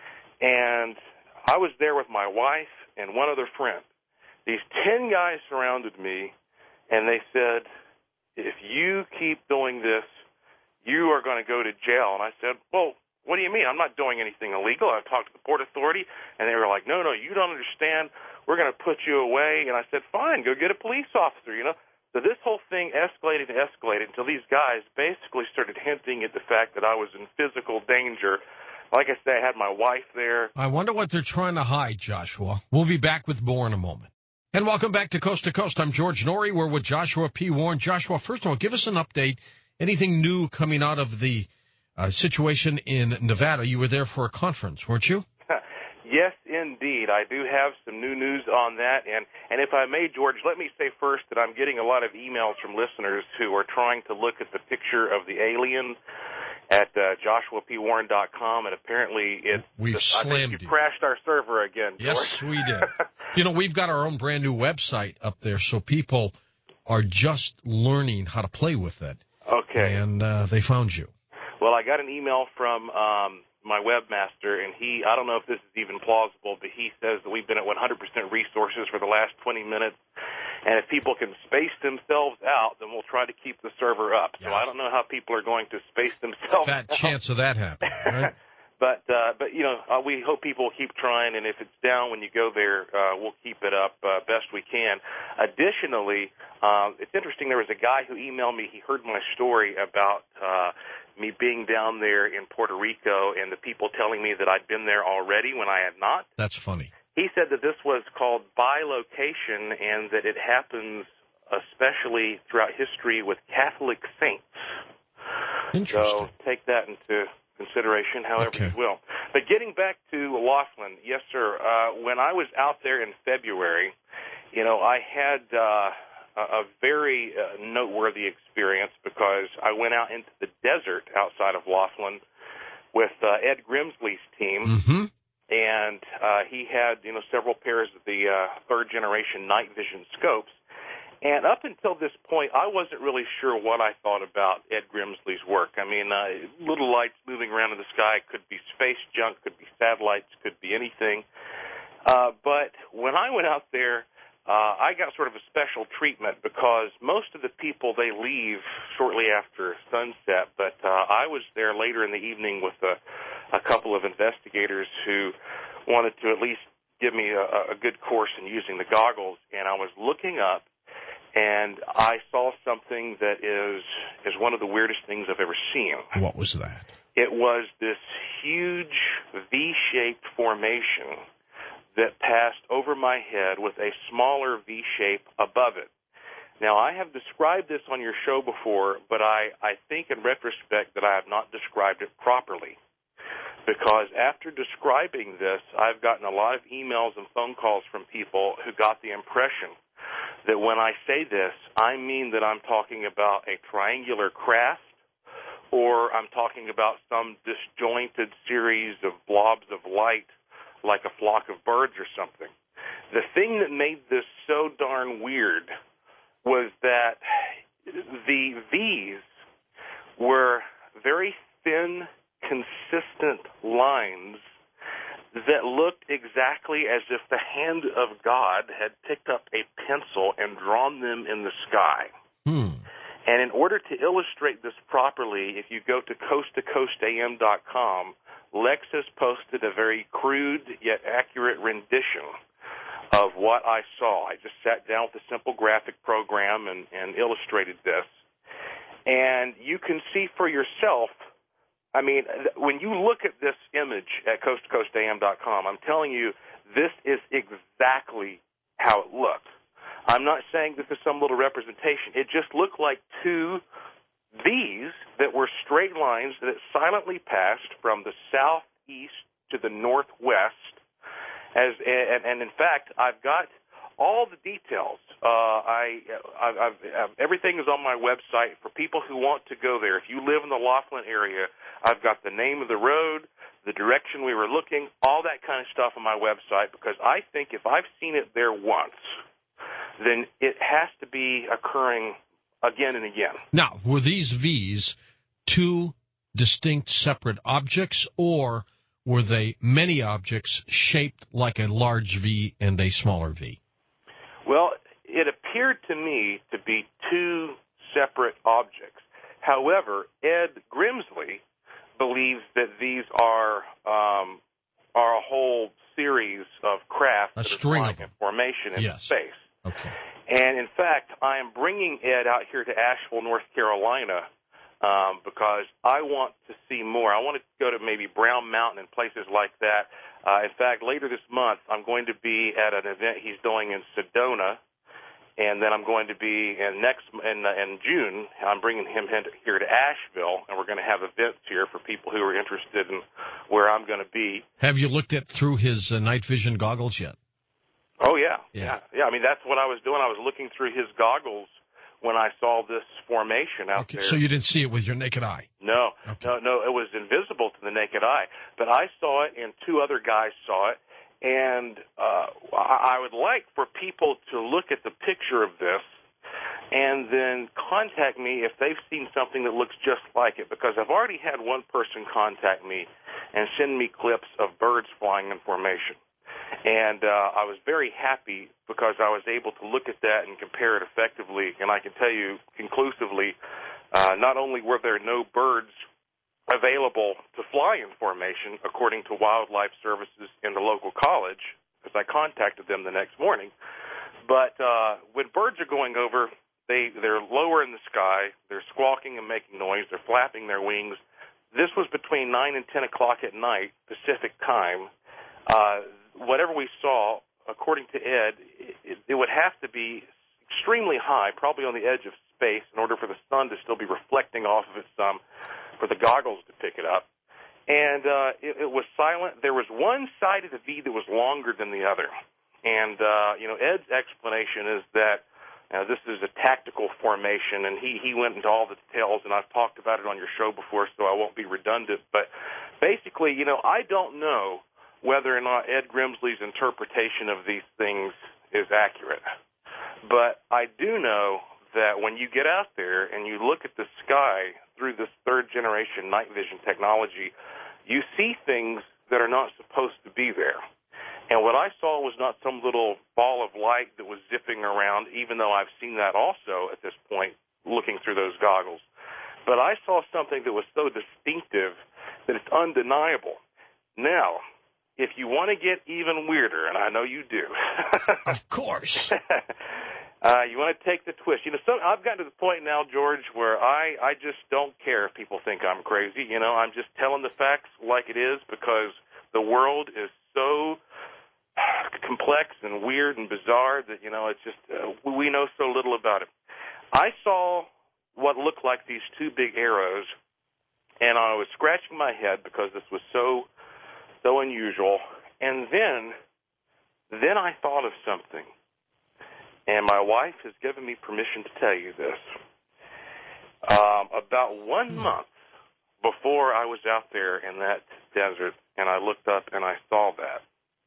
And I was there with my wife and one other friend. These ten guys surrounded me, and they said, if you keep doing this, you are going to go to jail. And I said, well, what do you mean? I'm not doing anything illegal. I talked to the Port Authority, and they were like, no, no, you don't understand. We're going to put you away. And I said, fine, go get a police officer, you know. So this whole thing escalated and escalated until these guys basically started hinting at the fact that I was in physical danger. Like I said, I had my wife there. I wonder what they're trying to hide, Joshua. We'll be back with more in a moment. And welcome back to Coast to Coast. I'm George Norrie. We're with Joshua P. Warren. Joshua, first of all, give us an update. Anything new coming out of the uh, situation in Nevada? You were there for a conference, weren't you? Yes, indeed. I do have some new news on that. And, and if I may, George, let me say first that I'm getting a lot of emails from listeners who are trying to look at the picture of the alien at uh, joshua p warren dot com, and apparently it we've just, slammed I think you, you. crashed our server again, George. Yes, we did. You know, we've got our own brand new website up there, so people are just learning how to play with it. Okay. And uh, they found you. Well, I got an email from um, my webmaster, and he, I don't know if this is even plausible, but he says that we've been at one hundred percent resources for the last twenty minutes. And if people can space themselves out, then we'll try to keep the server up. Yes. So I don't know how people are going to space themselves Fat out. chance of that happening, right? But, uh, but you know, uh, we hope people will keep trying, and if it's down when you go there, uh, we'll keep it up uh, best we can. Additionally, uh, it's interesting, there was a guy who emailed me. He heard my story about uh, me being down there in Puerto Rico and the people telling me that I'd been there already when I had not. That's funny. He said that this was called bilocation and that it happens especially throughout history with Catholic saints. Interesting. So take that into consideration, however okay. you will. But getting back to Laughlin, yes, sir. Uh, when I was out there in February, you know, I had uh, a very uh, noteworthy experience because I went out into the desert outside of Laughlin with uh, Ed Grimsley's team. Mm-hmm. And uh, he had, you know, several pairs of the uh, third-generation night vision scopes. And up until this point, I wasn't really sure what I thought about Ed Grimsley's work. I mean, uh, little lights moving around in the sky could be space junk, could be satellites, could be anything. Uh, but when I went out there, uh, I got sort of a special treatment because most of the people, they leave shortly after sunset. But uh, I was there later in the evening with a, a couple of investigators who wanted to at least give me a, a good course in using the goggles. And I was looking up, and I saw something that is is one of the weirdest things I've ever seen. What was that? It was this huge V-shaped formation that passed over my head with a smaller V-shape above it. Now, I have described this on your show before, but I, I think in retrospect that I have not described it properly. Because after describing this, I've gotten a lot of emails and phone calls from people who got the impression that when I say this, I mean that I'm talking about a triangular craft, or I'm talking about some disjointed series of blobs of light like a flock of birds or something. The thing that made this so darn weird was that the V's were very thin, consistent lines that looked exactly as if the hand of God had picked up a pencil and drawn them in the sky. Hmm. And in order to illustrate this properly, if you go to coast to coast A M dot com, Lex has posted a very crude yet accurate rendition of what I saw. I just sat down with a simple graphic program and, and illustrated this. And you can see for yourself, I mean, when you look at this image at coast to coast A M dot com, I'm telling you, this is exactly how it looked. I'm not saying this is some little representation. It just looked like two V's that were straight lines that silently passed from the southeast to the northwest. As and, and in fact, I've got all the details. Uh, I, I've, I've, I've, everything is on my website for people who want to go there. If you live in the Laughlin area, I've got the name of the road, the direction we were looking, all that kind of stuff on my website, because I think if I've seen it there once, then it has to be occurring again and again. Now, were these V's two distinct separate objects, or were they many objects shaped like a large V and a smaller V? Well, it appeared to me to be two separate objects. However, Ed Grimsley believes that these are um, are a whole series of craft a that string are of flying in formation in yes. space. Okay. And, in fact, I am bringing Ed out here to Asheville, North Carolina, um, because I want to see more. I want to go to maybe Brown Mountain and places like that. Uh, in fact, later this month, I'm going to be at an event he's doing in Sedona, and then I'm going to be in next in, uh, in June. I'm bringing him here to Asheville, and we're going to have events here for people who are interested in where I'm going to be. Have you looked at through his uh, night vision goggles yet? Oh, yeah. yeah. Yeah. Yeah. I mean, that's what I was doing. I was looking through his goggles when I saw this formation out okay, there. So you didn't see it with your naked eye? No. Okay. No, no. It was invisible to the naked eye. But I saw it, and two other guys saw it. And uh, I would like for people to look at the picture of this and then contact me if they've seen something that looks just like it, because I've already had one person contact me and send me clips of birds flying in formation. And uh, I was very happy because I was able to look at that and compare it effectively. And I can tell you conclusively, uh, not only were there no birds available to fly in formation, according to Wildlife Services in the local college, because I contacted them the next morning. But uh, when birds are going over, they, they're lower in the sky, they're squawking and making noise, they're flapping their wings. This was between nine and ten o'clock at night, Pacific time. Uh, whatever we saw, according to Ed, it, it would have to be extremely high, probably on the edge of space, in order for the sun to still be reflecting off of it some, for the goggles to pick it up. And uh, it, it was silent. There was one side of the V that was longer than the other. And, uh, you know, Ed's explanation is that uh, this is a tactical formation, and he, he went into all the details, and I've talked about it on your show before, so I won't be redundant. But basically, you know, I don't know whether or not Ed Grimsley's interpretation of these things is accurate. But I do know that when you get out there and you look at the sky through this third-generation night vision technology, you see things that are not supposed to be there. And what I saw was not some little ball of light that was zipping around, even though I've seen that also at this point looking through those goggles. But I saw something that was so distinctive that it's undeniable. Now, if you want to get even weirder, and I know you do. Of course. uh, you want to take the twist. You know, so I've gotten to the point now, George, where I, I just don't care if people think I'm crazy. You know, I'm just telling the facts like it is, because the world is so complex and weird and bizarre that, you know, it's just, uh, we know so little about it. I saw what looked like these two big arrows, and I was scratching my head because this was so, so unusual. And then, then I thought of something, and my wife has given me permission to tell you this. Um, about one month before I was out there in that desert, and I looked up and I saw that,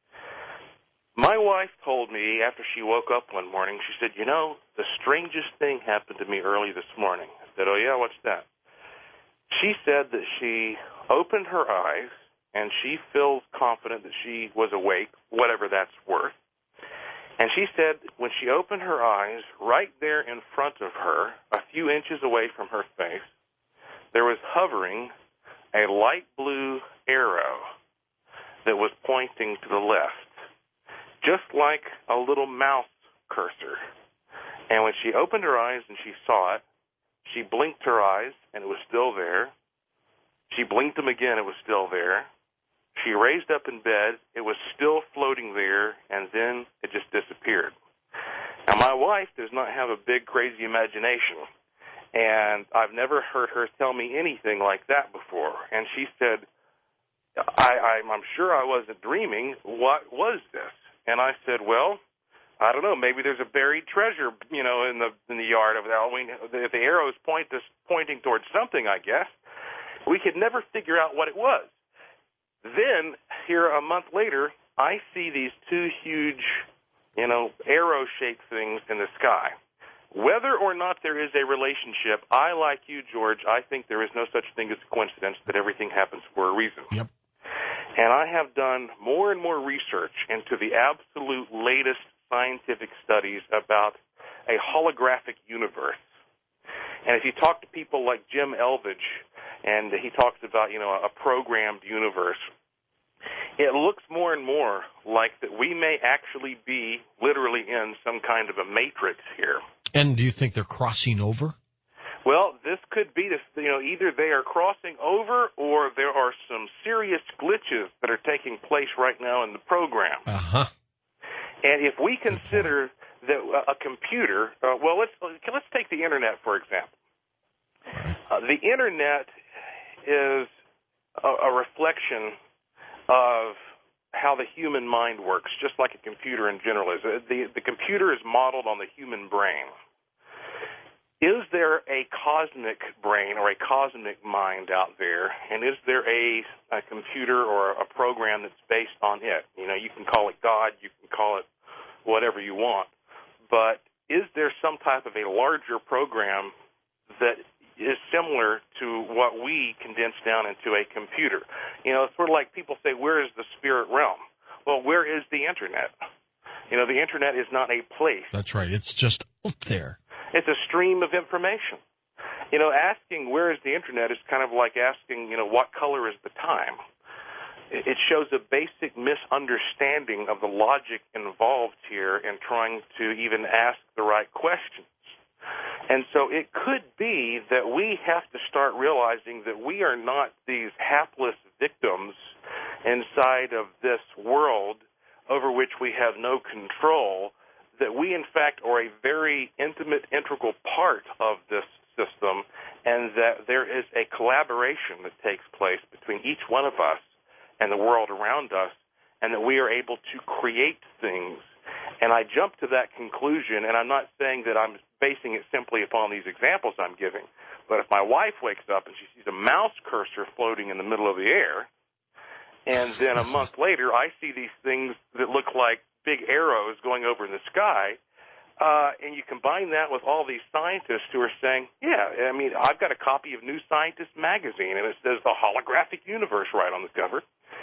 my wife told me after she woke up one morning, she said, you know, the strangest thing happened to me early this morning. I said, oh, yeah, what's that? She said that she opened her eyes, and she feels confident that she was awake, whatever that's worth. And she said when she opened her eyes, right there in front of her, a few inches away from her face, there was hovering a light blue arrow that was pointing to the left, just like a little mouse cursor. And when she opened her eyes and she saw it, she blinked her eyes, and it was still there. She blinked them again, it was still there. She raised up in bed, it was still floating there, and then it just disappeared. Now, my wife does not have a big, crazy imagination, and I've never heard her tell me anything like that before. And she said, I, I'm, I'm sure I wasn't dreaming. What was this? And I said, well, I don't know. Maybe there's a buried treasure, you know, in the in the yard of Halloween. If the arrows point us pointing towards something, I guess. We could never figure out what it was. Then, here a month later, I see these two huge, you know, arrow-shaped things in the sky. Whether or not there is a relationship, I, like you, George, I think there is no such thing as a coincidence, that everything happens for a reason. Yep. And I have done more and more research into the absolute latest scientific studies about a holographic universe. And if you talk to people like Jim Elvidge, and he talks about, you know, a programmed universe, it looks more and more like that we may actually be literally in some kind of a matrix here. And do you think they're crossing over? Well, this could be, this, you know, either they are crossing over or there are some serious glitches that are taking place right now in the program. Uh-huh. And if we consider that a computer, uh, well, let's let's take the Internet, for example. Uh, the Internet is a, a reflection of how the human mind works, just like a computer in general is. The, the computer is modeled on the human brain. Is there a cosmic brain or a cosmic mind out there, and is there a, a computer or a program that's based on it? You know, you can call it God, you can call it whatever you want, but is there some type of a larger program that is similar to what we condense down into a computer? You know, it's sort of like people say, where is the spirit realm? Well, where is the Internet? You know, the Internet is not a place. That's right. It's just out there. It's a stream of information. You know, asking where is the Internet is kind of like asking, you know, what color is the time? It shows a basic misunderstanding of the logic involved here in trying to even ask the right questions. And so it could be that we have to start realizing that we are not these hapless victims inside of this world over which we have no control, that we, in fact, are a very intimate, integral part of this system, and that there is a collaboration that takes place between each one of us and the world around us, and that we are able to create things. And I jump to that conclusion, and I'm not saying that I'm basing it simply upon these examples I'm giving, but if my wife wakes up and she sees a mouse cursor floating in the middle of the air, and then a month later I see these things that look like big arrows going over in the sky, uh, and you combine that with all these scientists who are saying, yeah, I mean, I've got a copy of New Scientist magazine, and it says the holographic universe right on the cover.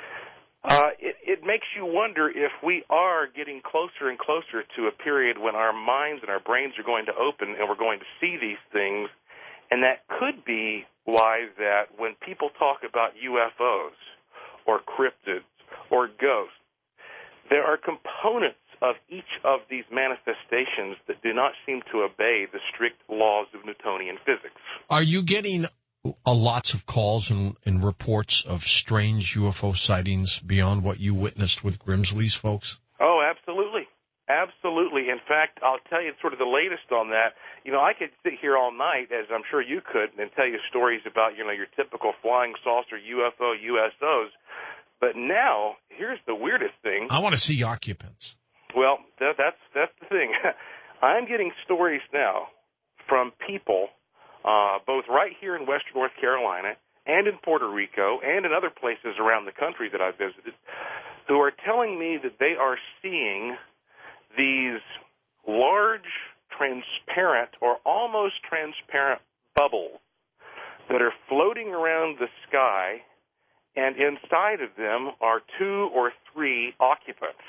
Uh, it, it makes you wonder if we are getting closer and closer to a period when our minds and our brains are going to open and we're going to see these things. And that could be why that when people talk about U F Os or cryptids or ghosts, there are components of each of these manifestations that do not seem to obey the strict laws of Newtonian physics. Are you getting Uh, lots of calls and, and reports of strange U F O sightings beyond what you witnessed with Grimsley's folks? Oh, absolutely. Absolutely. In fact, I'll tell you sort of the latest on that. You know, I could sit here all night, as I'm sure you could, and tell you stories about, you know, your typical flying saucer U F O, U S Os. But now, here's the weirdest thing. I want to see occupants. Well, that, that's, that's the thing. I'm getting stories now from people Uh, both right here in western North Carolina and in Puerto Rico and in other places around the country that I've visited, who are telling me that they are seeing these large, transparent, or almost transparent bubbles that are floating around the sky, and inside of them are two or three occupants.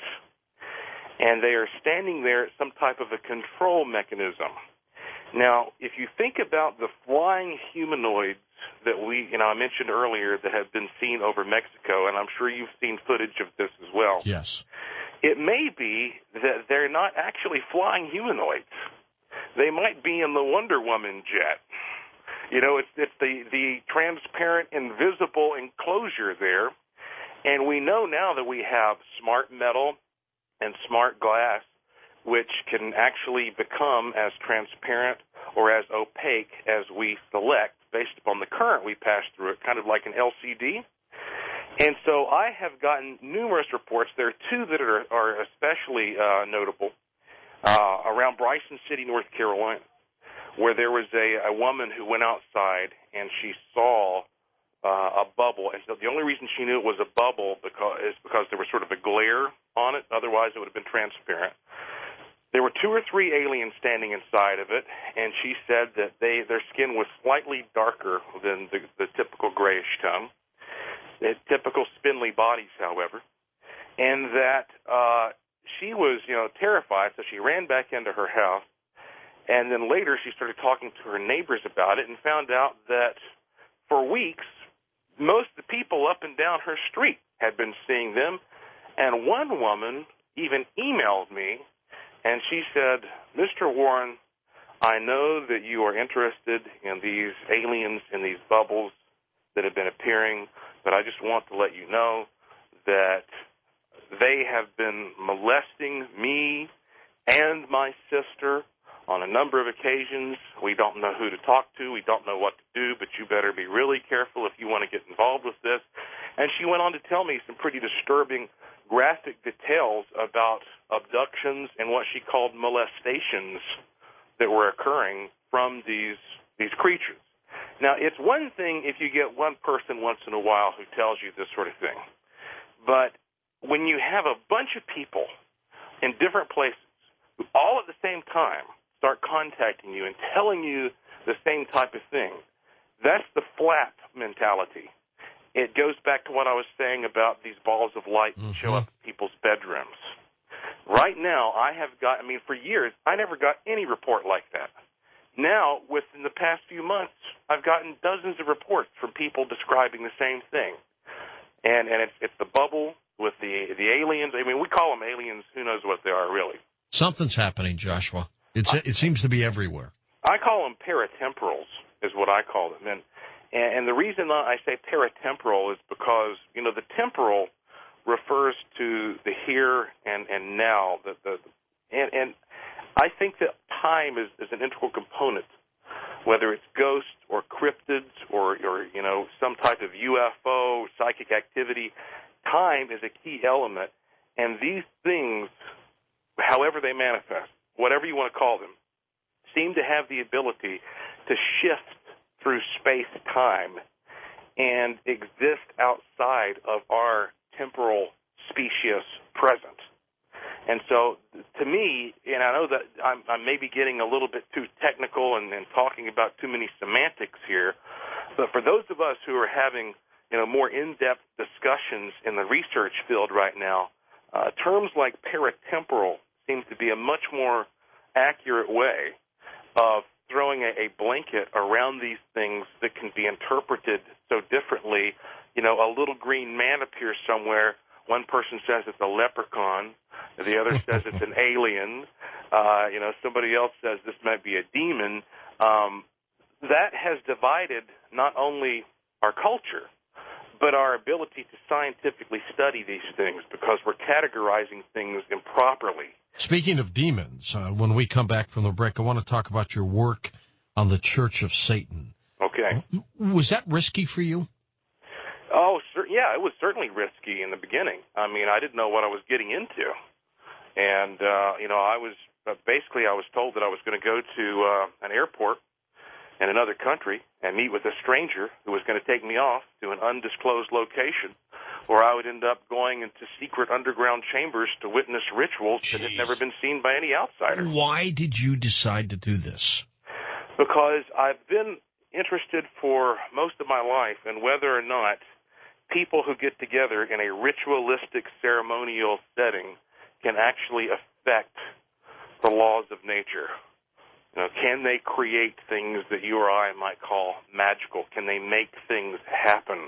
And they are standing there at some type of a control mechanism. Now, if you think about the flying humanoids that we, you know, I mentioned earlier that have been seen over Mexico, and I'm sure you've seen footage of this as well. Yes. It may be that they're not actually flying humanoids. They might be in the Wonder Woman jet. You know, it's, it's the, the transparent, invisible enclosure there. And we know now that we have smart metal and smart glass, which can actually become as transparent or as opaque as we select based upon the current we pass through it, kind of like an L C D. And so I have gotten numerous reports. There are two that are, are especially uh, notable uh, around Bryson City, North Carolina, where there was a, a woman who went outside and she saw uh, a bubble. And so the only reason she knew it was a bubble because, is because there was sort of a glare on it. Otherwise, it would have been transparent. There were two or three aliens standing inside of it, and she said that they their skin was slightly darker than the, the typical grayish tone. They had typical spindly bodies, however, and that uh, she was, you know, terrified, so she ran back into her house, and then later she started talking to her neighbors about it and found out that for weeks, most of the people up and down her street had been seeing them, and one woman even emailed me. And she said, Mister Warren, I know that you are interested in these aliens in these bubbles that have been appearing, but I just want to let you know that they have been molesting me and my sister on a number of occasions. We don't know who to talk to. We don't know what to do, but you better be really careful if you want to get involved with this. And she went on to tell me some pretty disturbing graphic details about abductions and what she called molestations that were occurring from these these creatures. Now, it's one thing if you get one person once in a while who tells you this sort of thing, but when you have a bunch of people in different places who all at the same time start contacting you and telling you the same type of thing, that's the flap mentality. It goes back to what I was saying about these balls of light that mm-hmm. show up in people's bedrooms. Right now, I have got, I mean, for years, I never got any report like that. Now, within the past few months, I've gotten dozens of reports from people describing the same thing. And and it's, it's the bubble with the the aliens. I mean, we call them aliens. Who knows what they are, really? Something's happening, Joshua. It's, it seems to be everywhere. I call them paratemporals, is what I call them. And, and the reason I say paratemporal is because, you know, the temporal refers to the here and, and now. The, the, and, and I think that time is, is an integral component, whether it's ghosts or cryptids or, or, you know, some type of U F O, psychic activity. Time is a key element, and these things, however they manifest, whatever you want to call them, seem to have the ability to shift through space-time and exist outside of our temporal species present. And so, to me, and I know that I'm, I'm maybe getting a little bit too technical and, and talking about too many semantics here, but for those of us who are having, you know, more in-depth discussions in the research field right now, uh, terms like paratemporal seem to be a much more accurate way of throwing a, a blanket around these things that can be interpreted so differently. You know, a little green man appears somewhere. One person says it's a leprechaun. The other says it's an alien. Uh, you know, somebody else says this might be a demon. Um, that has divided not only our culture, but our ability to scientifically study these things because we're categorizing things improperly. Speaking of demons, uh, when we come back from the break, I want to talk about your work on the Church of Satan. Okay. Was that risky for you? Oh, yeah, it was certainly risky in the beginning. I mean, I didn't know what I was getting into. And, uh, you know, I was uh, basically I was told that I was going to go to uh, an airport in another country and meet with a stranger who was going to take me off to an undisclosed location where I would end up going into secret underground chambers to witness rituals Jeez. that had never been seen by any outsider. Why did you decide to do this? Because I've been interested for most of my life in whether or not people who get together in a ritualistic ceremonial setting can actually affect the laws of nature. You know, can they create things that you or I might call magical? Can they make things happen?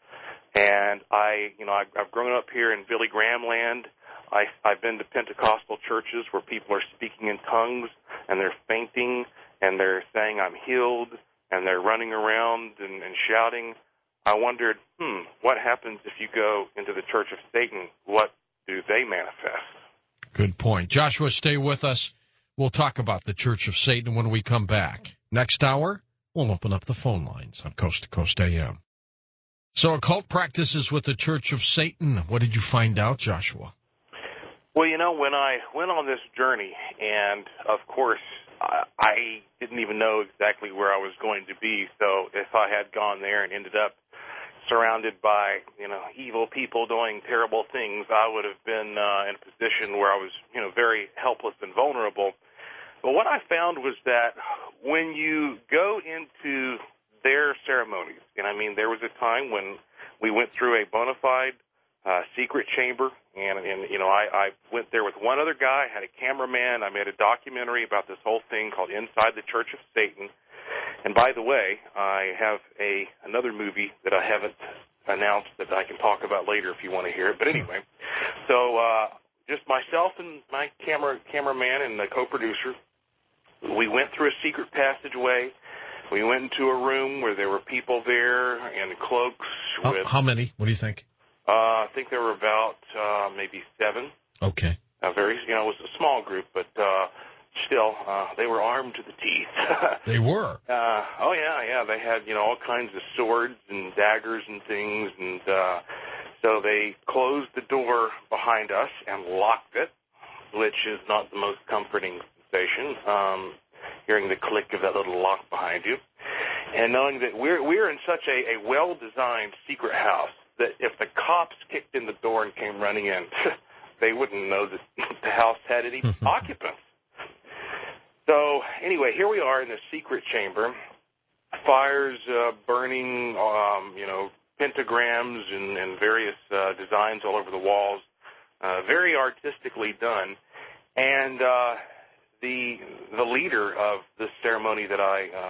And I, you know, I've, I've grown up here in Billy Graham land. I, I've been to Pentecostal churches where people are speaking in tongues and they're fainting and they're saying, I'm healed, and they're running around and, and shouting. I wondered, hmm, what happens if you go into the Church of Satan? What do they manifest? Good point. Joshua, stay with us. We'll talk about the Church of Satan when we come back. Next hour, we'll open up the phone lines on Coast to Coast A M. So occult practices with the Church of Satan. What did you find out, Joshua? Well, you know, when I went on this journey, and, of course, I, I didn't even know exactly where I was going to be, so if I had gone there and ended up surrounded by, you know, evil people doing terrible things, I would have been uh, in a position where I was, you know, very helpless and vulnerable. But what I found was that when you go into their ceremonies, and I mean, there was a time when we went through a bona fide uh, secret chamber, and, and you know, I, I went there with one other guy, had a cameraman. I made a documentary about this whole thing called Inside the Church of Satan. And by the way, I have a another movie that I haven't announced that I can talk about later if you want to hear it. But anyway, so uh, just myself and my camera cameraman and the co-producer, we went through a secret passageway. We went into a room where there were people there in cloaks. How, with, how many? What do you think? Uh, I think there were about uh, maybe seven. Okay. A very, you know, it was a small group, but uh, still, uh, they were armed to the teeth. They were. Uh, oh yeah, yeah. They had, you know, all kinds of swords and daggers and things, and uh, so they closed the door behind us and locked it, which is not the most comforting sensation. Um, hearing the click of that little lock behind you, and knowing that we're we're in such a, a well-designed secret house that if the cops kicked in the door and came running in, they wouldn't know that the house had any occupants. So anyway, here we are in this secret chamber, fires uh, burning, um, you know, pentagrams and, and various uh, designs all over the walls, uh, very artistically done. And uh, the the leader of this ceremony that I uh,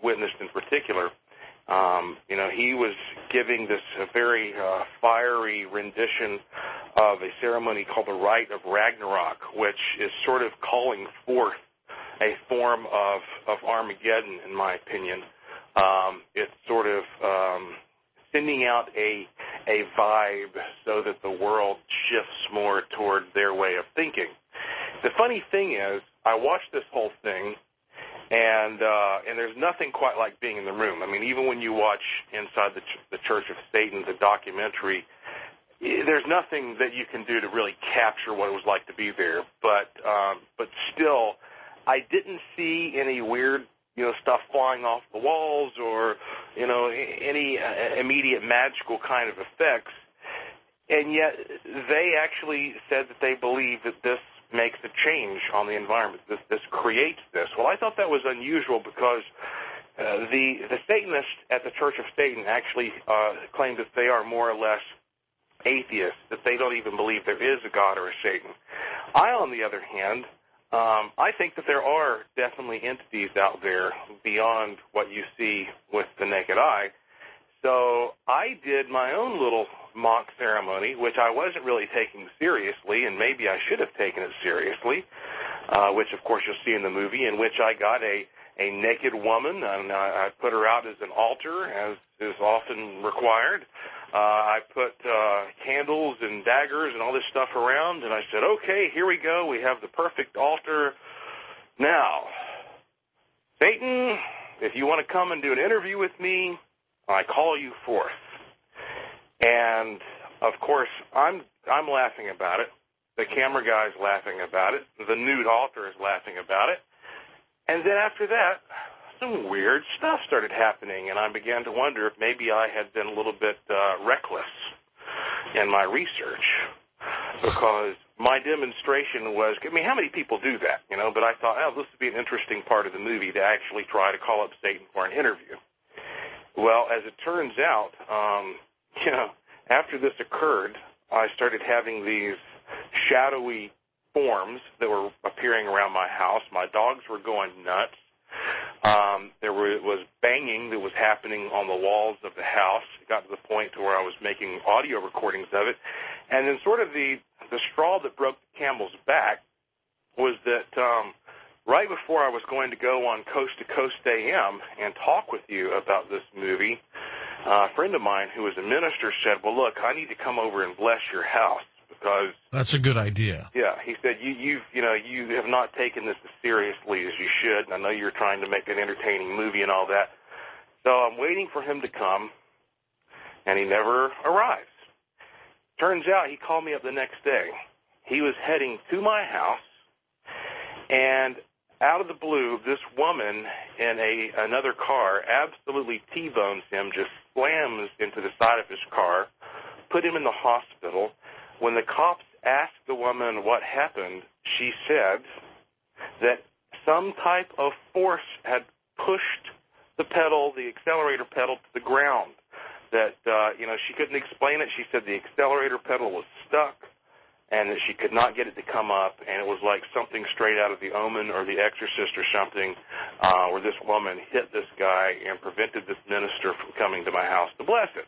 witnessed in particular. Um, you know, he was giving this a very uh, fiery rendition of a ceremony called the Rite of Ragnarok, which is sort of calling forth a form of, of Armageddon, in my opinion. Um, it's sort of um, sending out a a vibe so that the world shifts more toward their way of thinking. The funny thing is, I watched this whole thing, and uh, and there's nothing quite like being in the room. I mean, even when you watch Inside the, Ch- the Church of Satan, the documentary, there's nothing that you can do to really capture what it was like to be there. But um, but still, I didn't see any weird, you know, stuff flying off the walls or, you know, any uh, immediate magical kind of effects. And yet they actually said that they believe that this makes a change on the environment. This, this creates this. Well, I thought that was unusual because uh, the, the Satanists at the Church of Satan actually uh, claim that they are more or less atheists, that they don't even believe there is a God or a Satan. I, on the other hand, Um, I think that there are definitely entities out there beyond what you see with the naked eye. So I did my own little mock ceremony, which I wasn't really taking seriously, and maybe I should have taken it seriously, uh, which, of course, you'll see in the movie, in which I got a, a naked woman, and I, I put her out as an altar, as is often required. Uh, I put uh, candles and daggers and all this stuff around, and I said, okay, here we go. We have the perfect altar. Now, Satan, if you want to come and do an interview with me, I call you forth. And, of course, I'm I'm laughing about it. The camera guy's laughing about it. The nude altar is laughing about it. And then after that, some weird stuff started happening, and I began to wonder if maybe I had been a little bit uh, reckless in my research, because my demonstration was, I mean, how many people do that, you know? But I thought, oh, this would be an interesting part of the movie to actually try to call up Satan for an interview. Well, as it turns out, um, you know, after this occurred, I started having these shadowy forms that were appearing around my house. My dogs were going nuts. Um, there were, was banging that was happening on the walls of the house. It got to the point to where I was making audio recordings of it. And then sort of the, the straw that broke the camel's back was that um, right before I was going to go on Coast to Coast A M and talk with you about this movie, uh, a friend of mine who was a minister said, well, look, I need to come over and bless your house. Because, that's a good idea. Yeah, he said, you you you know, you have not taken this as seriously as you should, and I know you're trying to make an entertaining movie and all that. So I'm waiting for him to come, and he never arrives. Turns out he called me up the next day. He was heading to my house, and out of the blue, this woman in a another car absolutely T-bones him, just slams into the side of his car, put him in the hospital. When the cops asked the woman what happened, she said that some type of force had pushed the pedal, the accelerator pedal, to the ground. That, uh, you know, she couldn't explain it. She said the accelerator pedal was stuck and that she could not get it to come up, and it was like something straight out of The Omen or The Exorcist or something, uh, where this woman hit this guy and prevented this minister from coming to my house to bless it.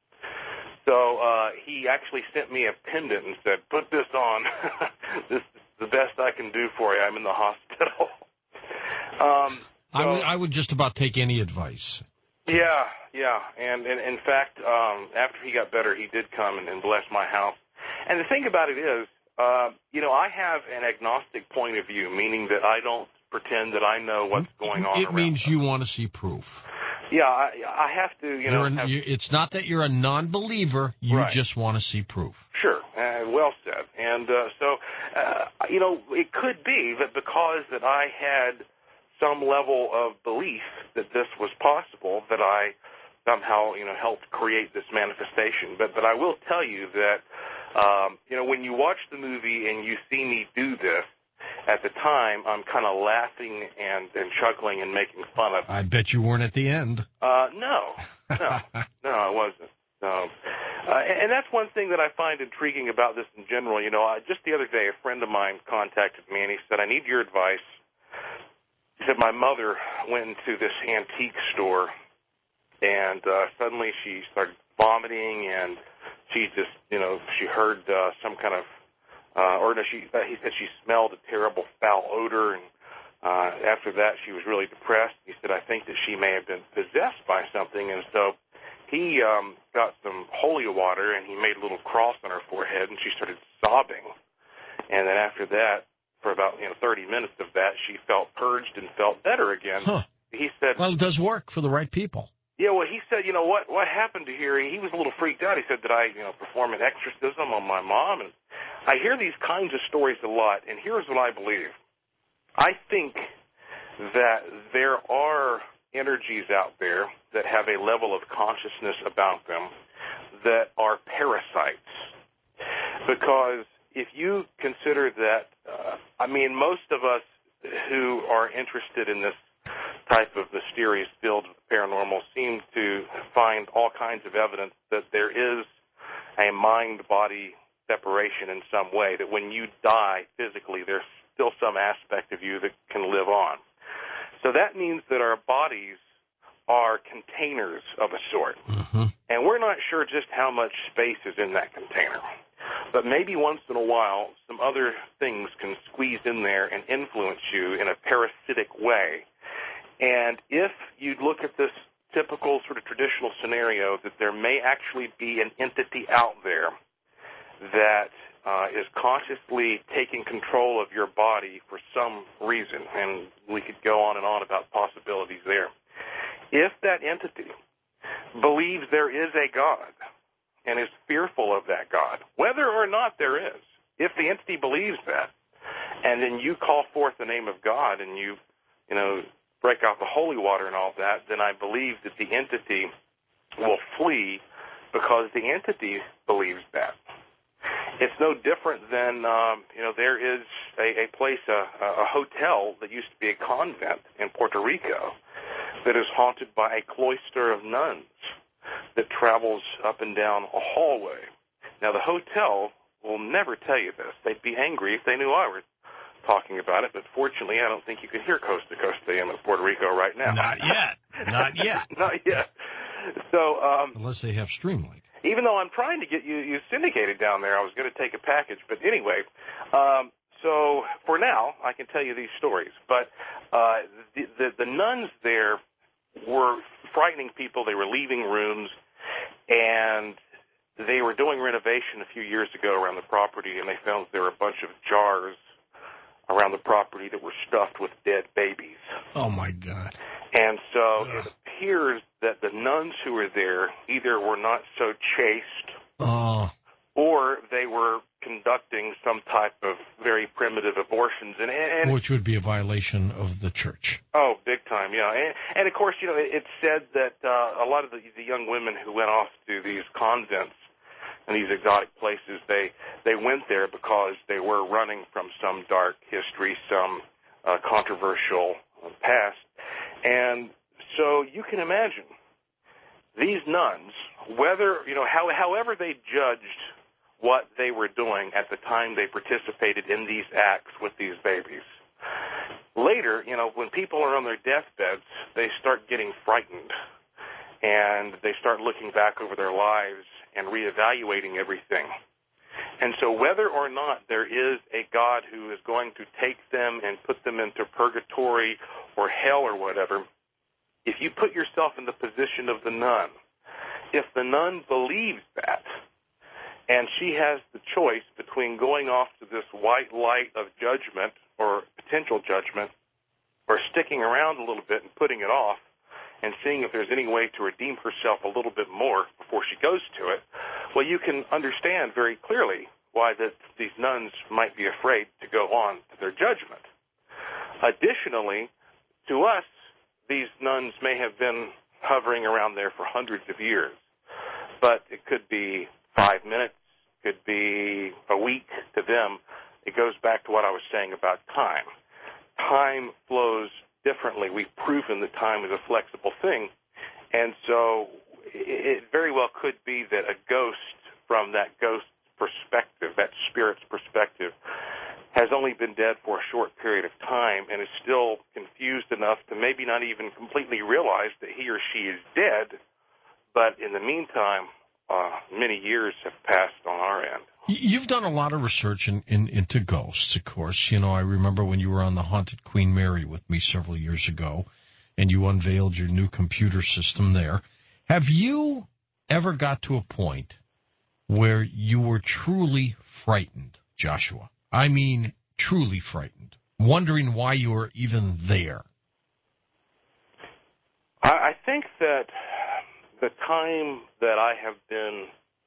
So uh, he actually sent me a pendant and said, put this on. This is the best I can do for you. I'm in the hospital. um, so, I, would, I would just about take any advice. Yeah, yeah. And, and in fact, um, after he got better, he did come and, and bless my house. And the thing about it is, uh, you know, I have an agnostic point of view, meaning that I don't pretend that I know what's going on It around means them. you want to see proof. Yeah, I, I have to, you know. An, have, you, it's not that you're a non-believer. You right. just want to see proof. Sure. Uh, well said. And uh, so, uh, you know, it could be that because that I had some level of belief that this was possible, that I somehow, you know, helped create this manifestation. But, but I will tell you that, um, you know, when you watch the movie and you see me do this, at the time, I'm kind of laughing and, and chuckling and making fun of it. I bet you weren't at the end. Uh, no, no, no, I wasn't. No. Uh, and, and that's one thing that I find intriguing about this in general. You know, I, just the other day, a friend of mine contacted me, and he said, I need your advice. He said my mother went into this antique store, and uh, suddenly she started vomiting, and she just, you know, she heard uh, some kind of, uh, or no, she, uh, he said she smelled a terrible foul odor, and uh, after that she was really depressed. He said, I think that she may have been possessed by something, and so he um, got some holy water, and he made a little cross on her forehead, and she started sobbing. And then after that, for about, you know, thirty minutes of that, she felt purged and felt better again. Huh. He said, well, it does work for the right people. Yeah, well, he said, you know, what what happened to her? He was a little freaked out. He said, did I, you know, perform an exorcism on my mom? And I hear these kinds of stories a lot, and here's what I believe. I think that there are energies out there that have a level of consciousness about them that are parasites. Because if you consider that, uh, I mean, most of us who are interested in this type of mysterious field of the paranormal seem to find all kinds of evidence that there is a mind-body separation in some way, that when you die physically, there's still some aspect of you that can live on. So that means that our bodies are containers of a sort. Mm-hmm. And we're not sure just how much space is in that container. But maybe once in a while, some other things can squeeze in there and influence you in a parasitic way. And if you look at this typical sort of traditional scenario, that there may actually be an entity out there that uh, is consciously taking control of your body for some reason, and we could go on and on about possibilities there. If that entity believes there is a God and is fearful of that God, whether or not there is, if the entity believes that, and then you call forth the name of God and you, you know, break out the holy water and all that, then I believe that the entity will flee because the entity believes that. It's no different than, um, you know, there is a, a place, a, a hotel that used to be a convent in Puerto Rico that is haunted by a cloister of nuns that travels up and down a hallway. Now, the hotel will never tell you this. They'd be angry if they knew I were talking about it, but fortunately, I don't think you can hear Coast to Coast A M in Puerto Rico right now. Not yet. Not yet. Not yet. So, um, unless they have Streamlink. Even though I'm trying to get you, you syndicated down there, I was going to take a package. But anyway, um, so for now, I can tell you these stories. But uh, the, the, the nuns there were frightening people. They were leaving rooms, and they were doing renovation a few years ago around the property, and they found there were a bunch of jars around the property that were stuffed with dead babies. Oh, my God. And so Ugh. it appears that the nuns who were there either were not so chaste oh. or they were conducting some type of very primitive abortions. And, and Which would be a violation of the church. Oh, big time, yeah. And, and of course, you know, it, it's said that uh, a lot of the, the young women who went off to these convents and these exotic places, they, they went there because they were running from some dark history, some uh, controversial past. And so you can imagine these nuns, whether, you know, how, however they judged what they were doing at the time they participated in these acts with these babies. Later, you know, when people are on their deathbeds, they start getting frightened, and they start looking back over their lives and reevaluating everything. And so whether or not there is a God who is going to take them and put them into purgatory or hell or whatever, if you put yourself in the position of the nun, if the nun believes that, and she has the choice between going off to this white light of judgment or potential judgment, or sticking around a little bit and putting it off and seeing if there's any way to redeem herself a little bit more before she goes to it, well, you can understand very clearly why that these nuns might be afraid to go on to their judgment. Additionally, to us, these nuns may have been hovering around there for hundreds of years, but it could be five minutes, could be a week to them. It goes back to what I was saying about time. Time flows differently. We've proven that time is a flexible thing, and so it very well could be that a ghost, from that ghost's perspective, that spirit's perspective, has only been dead for a short period of time and is still confused confused enough to maybe not even completely realize that he or she is dead. But in the meantime, uh, many years have passed on our end. You've done a lot of research in, in, into ghosts, of course. You know, I remember when you were on the Haunted Queen Mary with me several years ago, and you unveiled your new computer system there. Have you ever got to a point where you were truly frightened, Joshua? I mean, truly frightened, wondering why you were even there? I, I think that the time that I have been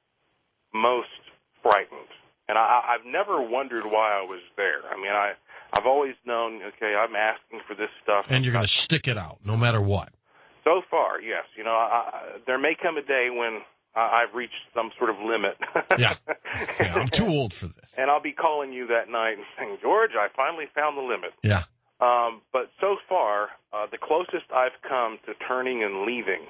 most frightened, and I, I've never wondered why I was there. I mean, I, I've always known, okay, I'm asking for this stuff. And you're going to stick it out, no matter what. So far, yes. You know, I, there may come a day when I, I've reached some sort of limit. yeah. yeah, I'm too old for this. And I'll be calling you that night and saying, George, I finally found the limit. Yeah. Um, but so far, uh, the closest I've come to turning and leaving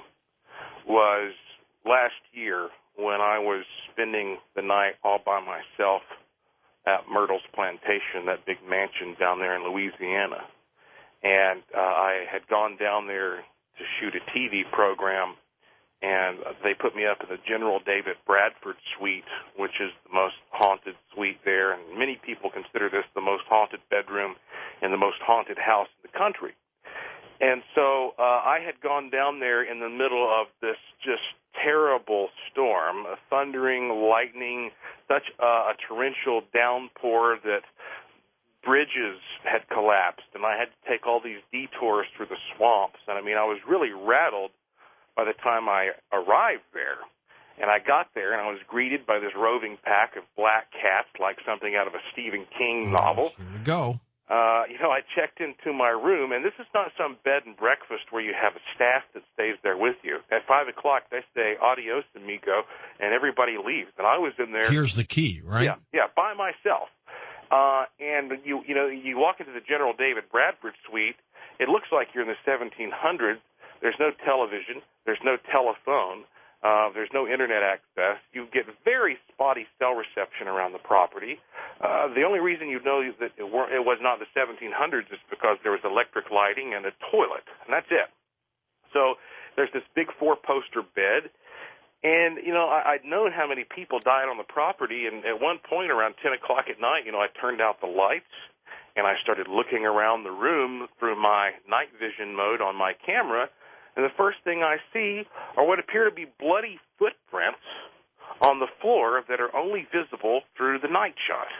was last year when I was spending the night all by myself at Myrtle's Plantation, that big mansion down there in Louisiana. And uh, I had gone down there to shoot a T V program, and they put me up in the General David Bradford suite, which is the most haunted suite there. And many people consider this the most haunted bedroom in the most haunted house in the country. And so uh, I had gone down there in the middle of this just terrible storm, a thundering, lightning, such a, a torrential downpour that bridges had collapsed, and I had to take all these detours through the swamps. And, I mean, I was really rattled by the time I arrived there. And I got there, and I was greeted by this roving pack of black cats like something out of a Stephen King novel. Here we go. Uh, you know, I checked into my room, and this is not some bed and breakfast where you have a staff that stays there with you. At five o'clock, they say, adios, amigo, and everybody leaves. And I was in there. Here's the key, right? Yeah, yeah, by myself. Uh, and, you you know, you walk into the General David Bradford suite, it looks like you're in the seventeen hundreds. There's no television. There's no telephone. Uh, there's no Internet access. You get very spotty cell reception around the property. Uh, the only reason you know that it, weren't, it was not the seventeen hundreds is because there was electric lighting and a toilet, and that's it. So there's this big four-poster bed, and, you know, I, I'd known how many people died on the property, and at one point around ten o'clock at night, you know, I turned out the lights, and I started looking around the room through my night vision mode on my camera, and the first thing I see are what appear to be bloody footprints on the floor that are only visible through the night shot.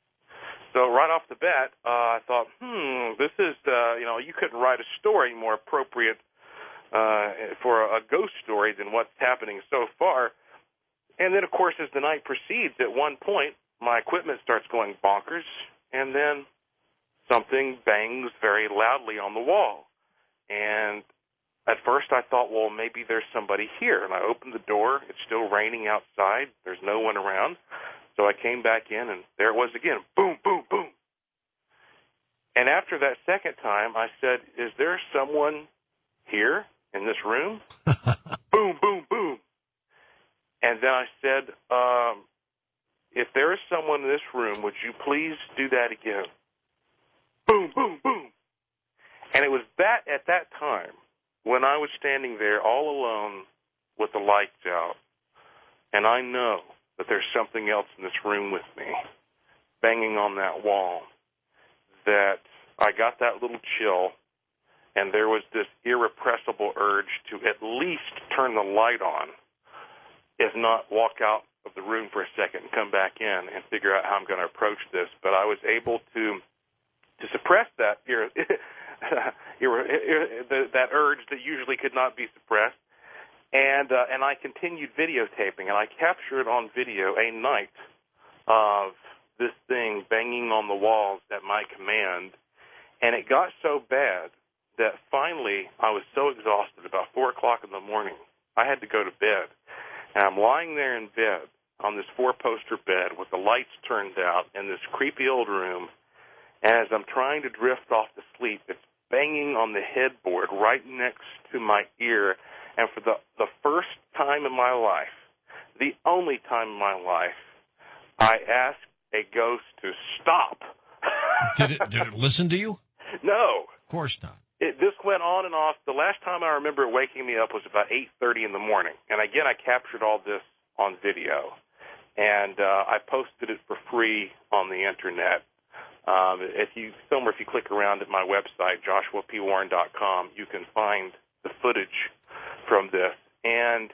So right off the bat, uh, I thought, hmm, this is, uh, you know, you couldn't write a story more appropriate uh, for a ghost story than what's happening so far. And then, of course, as the night proceeds, at one point, my equipment starts going bonkers, and then something bangs very loudly on the wall. And at first I thought, well, maybe there's somebody here. And I opened the door. It's still raining outside. There's no one around. So I came back in, and there it was again. Boom, boom, boom. And after that second time, I said, is there someone here in this room? Boom, boom, boom. And then I said, um, if there is someone in this room, would you please do that again? Boom, boom, boom. And it was that at that time, when I was standing there all alone with the lights out, and I know that there's something else in this room with me, banging on that wall, that I got that little chill, and there was this irrepressible urge to at least turn the light on, if not walk out of the room for a second and come back in and figure out how I'm going to approach this. But I was able to to suppress that ir- that urge that usually could not be suppressed, and uh, and I continued videotaping, and I captured on video a night of this thing banging on the walls at my command, and it got so bad that finally I was so exhausted, about four o'clock in the morning, I had to go to bed, and I'm lying there in bed on this four-poster bed with the lights turned out in this creepy old room, and as I'm trying to drift off to sleep, it's banging on the headboard right next to my ear. And for the, the first time in my life, the only time in my life, I asked a ghost to stop. Did it, did it listen to you? No. Of course not. it, this went on and off. The last time I remember it waking me up was about eight thirty in the morning. And again, I captured all this on video. And uh, I posted it for free on the Internet. Um, if you somewhere, if you click around at my website, joshua p warren dot com, you can find the footage from this. And,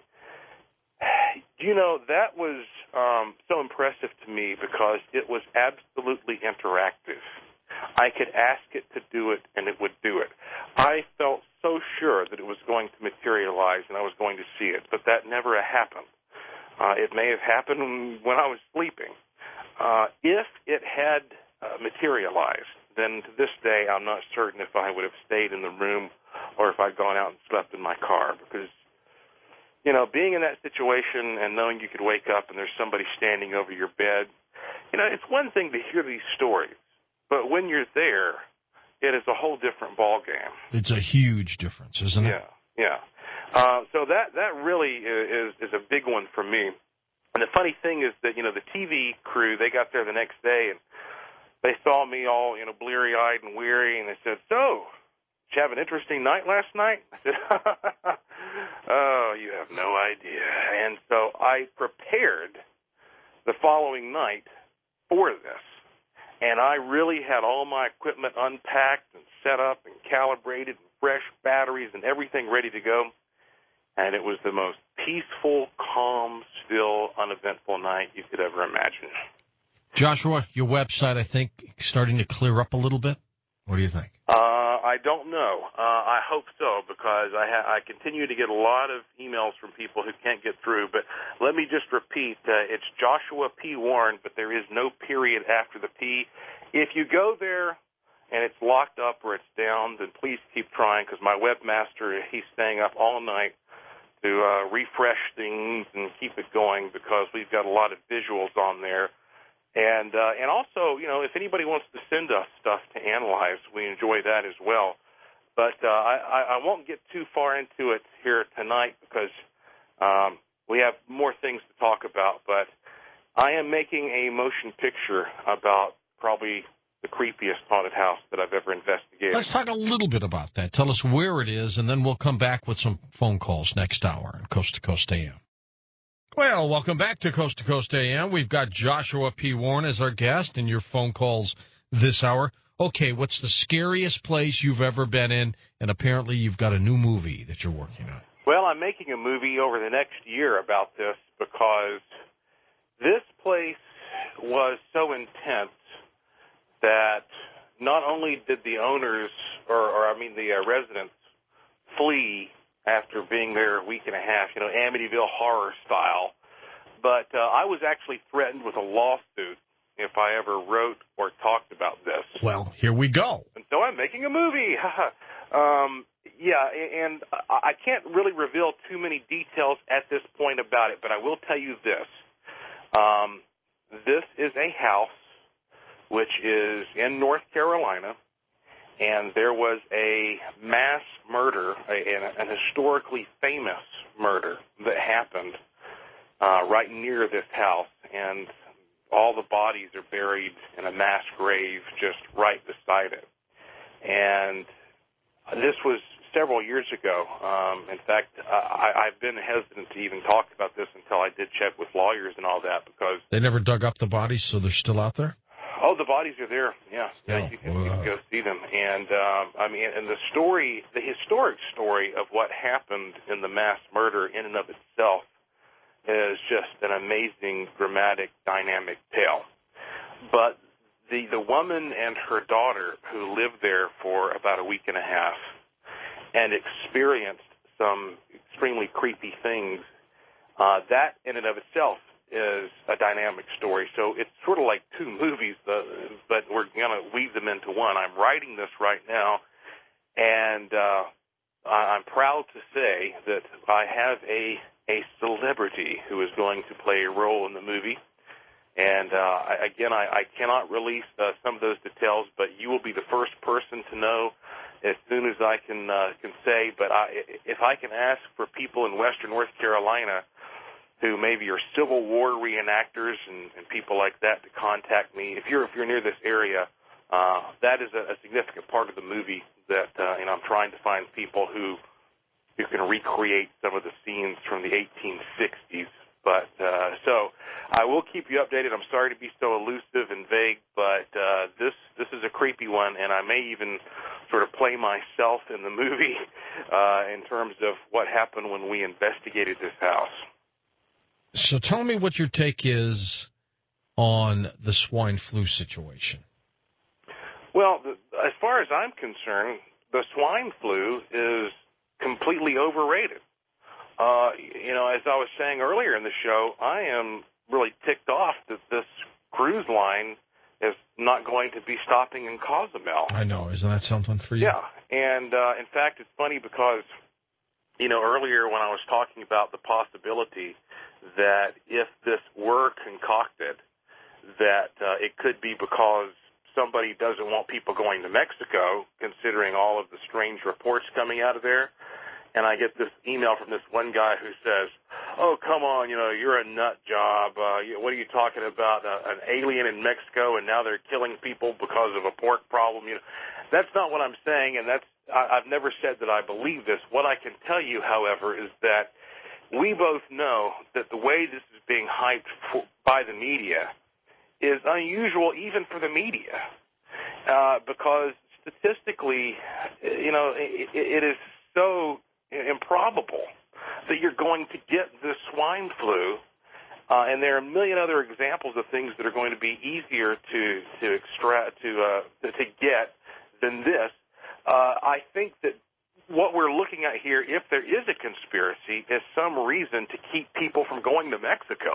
you know, that was um, so impressive to me because it was absolutely interactive. I could ask it to do it, and it would do it. I felt so sure that it was going to materialize and I was going to see it, but that never happened. Uh, it may have happened when I was sleeping. Uh, if it had uh, materialized, then to this day I'm not certain if I would have stayed in the room or if I'd gone out and slept in my car because, you know, being in that situation and knowing you could wake up and there's somebody standing over your bed, you know, it's one thing to hear these stories, but when you're there, it is a whole different ballgame. It's a huge difference, isn't it? Yeah, yeah. Uh, so that that really is is a big one for me. And the funny thing is that, you know, the T V crew, they got there the next day and they saw me all, you know, bleary-eyed and weary, and they said, "So, did you have an interesting night last night?" I said, "Oh, you have no idea." And so I prepared the following night for this. And I really had all my equipment unpacked and set up and calibrated and fresh batteries and everything ready to go. And it was the most peaceful, calm, still, uneventful night you could ever imagine. Joshua, your website, I think, starting to clear up a little bit. What do you think? Uh, I don't know. Uh, I hope so because I, ha- I continue to get a lot of emails from people who can't get through. But let me just repeat, uh, it's Joshua P. Warren, but there is no period after the P. If you go there and it's locked up or it's down, then please keep trying because my webmaster, he's staying up all night to uh, refresh things and keep it going because we've got a lot of visuals on there. And uh, and also, you know, if anybody wants to send us stuff to analyze, we enjoy that as well. But uh, I, I won't get too far into it here tonight because um, we have more things to talk about. But I am making a motion picture about probably the creepiest haunted house that I've ever investigated. Let's talk a little bit about that. Tell us where it is, and then we'll come back with some phone calls next hour on Coast to Coast A M. Well, welcome back to Coast to Coast A M. We've got Joshua P. Warren as our guest and your phone calls this hour. Okay, what's the scariest place you've ever been in? And apparently you've got a new movie that you're working on. Well, I'm making a movie over the next year about this because this place was so intense that not only did the owners, or, or I mean the uh, residents, flee after being there a week and a half, you know, Amityville horror style. But uh, I was actually threatened with a lawsuit if I ever wrote or talked about this. Well, here we go. And so I'm making a movie. um, yeah, and I can't really reveal too many details at this point about it, but I will tell you this. Um, this is a house which is in North Carolina, and there was a mass murder, a, an historically famous murder that happened uh, right near this house, and all the bodies are buried in a mass grave just right beside it. And this was several years ago. Um, in fact, I, I've been hesitant to even talk about this until I did check with lawyers and all that because... They never dug up the bodies, so they're still out there? Oh, the bodies are there. Yeah, yeah, oh, you, can, wow. you can go see them. And um, I mean, and the story, the historic story of what happened in the mass murder, in and of itself, is just an amazing, dramatic, dynamic tale. But the the woman and her daughter who lived there for about a week and a half and experienced some extremely creepy things, uh, that in and of itself is a dynamic story. So it's sort of like two movies, uh, but we're going to weave them into one. I'm writing this right now, and uh, I'm proud to say that I have a, a celebrity who is going to play a role in the movie. And, uh, again, I, I cannot release uh, some of those details, but you will be the first person to know as soon as I can, uh, can say. But I, if I can ask for people in western North Carolina who maybe are Civil War reenactors and, and people like that to contact me. If you're if you're near this area, uh, that is a, a significant part of the movie that uh, you know I'm trying to find people who who can recreate some of the scenes from the eighteen sixties. But uh, so I will keep you updated. I'm sorry to be so elusive and vague, but uh, this this is a creepy one, and I may even sort of play myself in the movie uh, in terms of what happened when we investigated this house. So tell me what your take is on the swine flu situation. Well, the, as far as I'm concerned, the swine flu is completely overrated. Uh, you know, as I was saying earlier in the show, I am really ticked off that this cruise line is not going to be stopping in Cozumel. I know. Isn't that something for you? Yeah. And, uh, in fact, it's funny because, you know, earlier when I was talking about the possibility that if this were concocted, that uh, it could be because somebody doesn't want people going to Mexico, considering all of the strange reports coming out of there. And I get this email from this one guy who says, oh, come on, you know, you're a nut job. Uh, you, what are you talking about? Uh, an alien in Mexico, and now they're killing people because of a pork problem. You know, that's not what I'm saying, and that's I, I've never said that I believe this. What I can tell you, however, is that we both know that the way this is being hyped for, by the media is unusual even for the media, uh, because statistically, you know, it, it is so improbable that you're going to get this swine flu, uh, and there are a million other examples of things that are going to be easier to to extract to uh, to get than this. Uh, I think that what we're looking at here, if there is a conspiracy, is some reason to keep people from going to Mexico.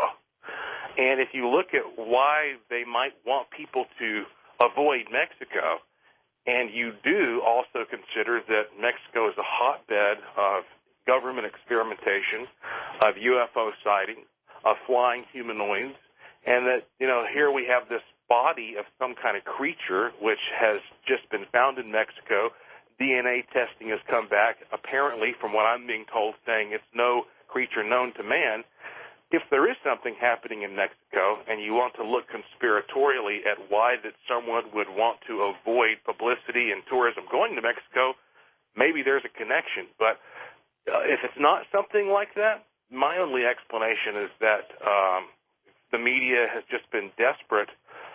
And if you look at why they might want people to avoid Mexico, and you do also consider that Mexico is a hotbed of government experimentation, of U F O sightings, of flying humanoids, and that, you know, here we have this body of some kind of creature which has just been found in Mexico. D N A testing has come back, apparently, from what I'm being told, saying it's no creature known to man. If there is something happening in Mexico and you want to look conspiratorially at why that someone would want to avoid publicity and tourism going to Mexico, maybe there's a connection. But uh, if it's not something like that, my only explanation is that um, the media has just been desperate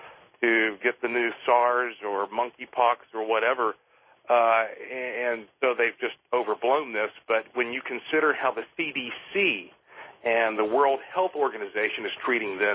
to get the new SARS or monkeypox or whatever, uh, and so they've just overblown this. But when you consider how the C D C and the World Health Organization is treating this,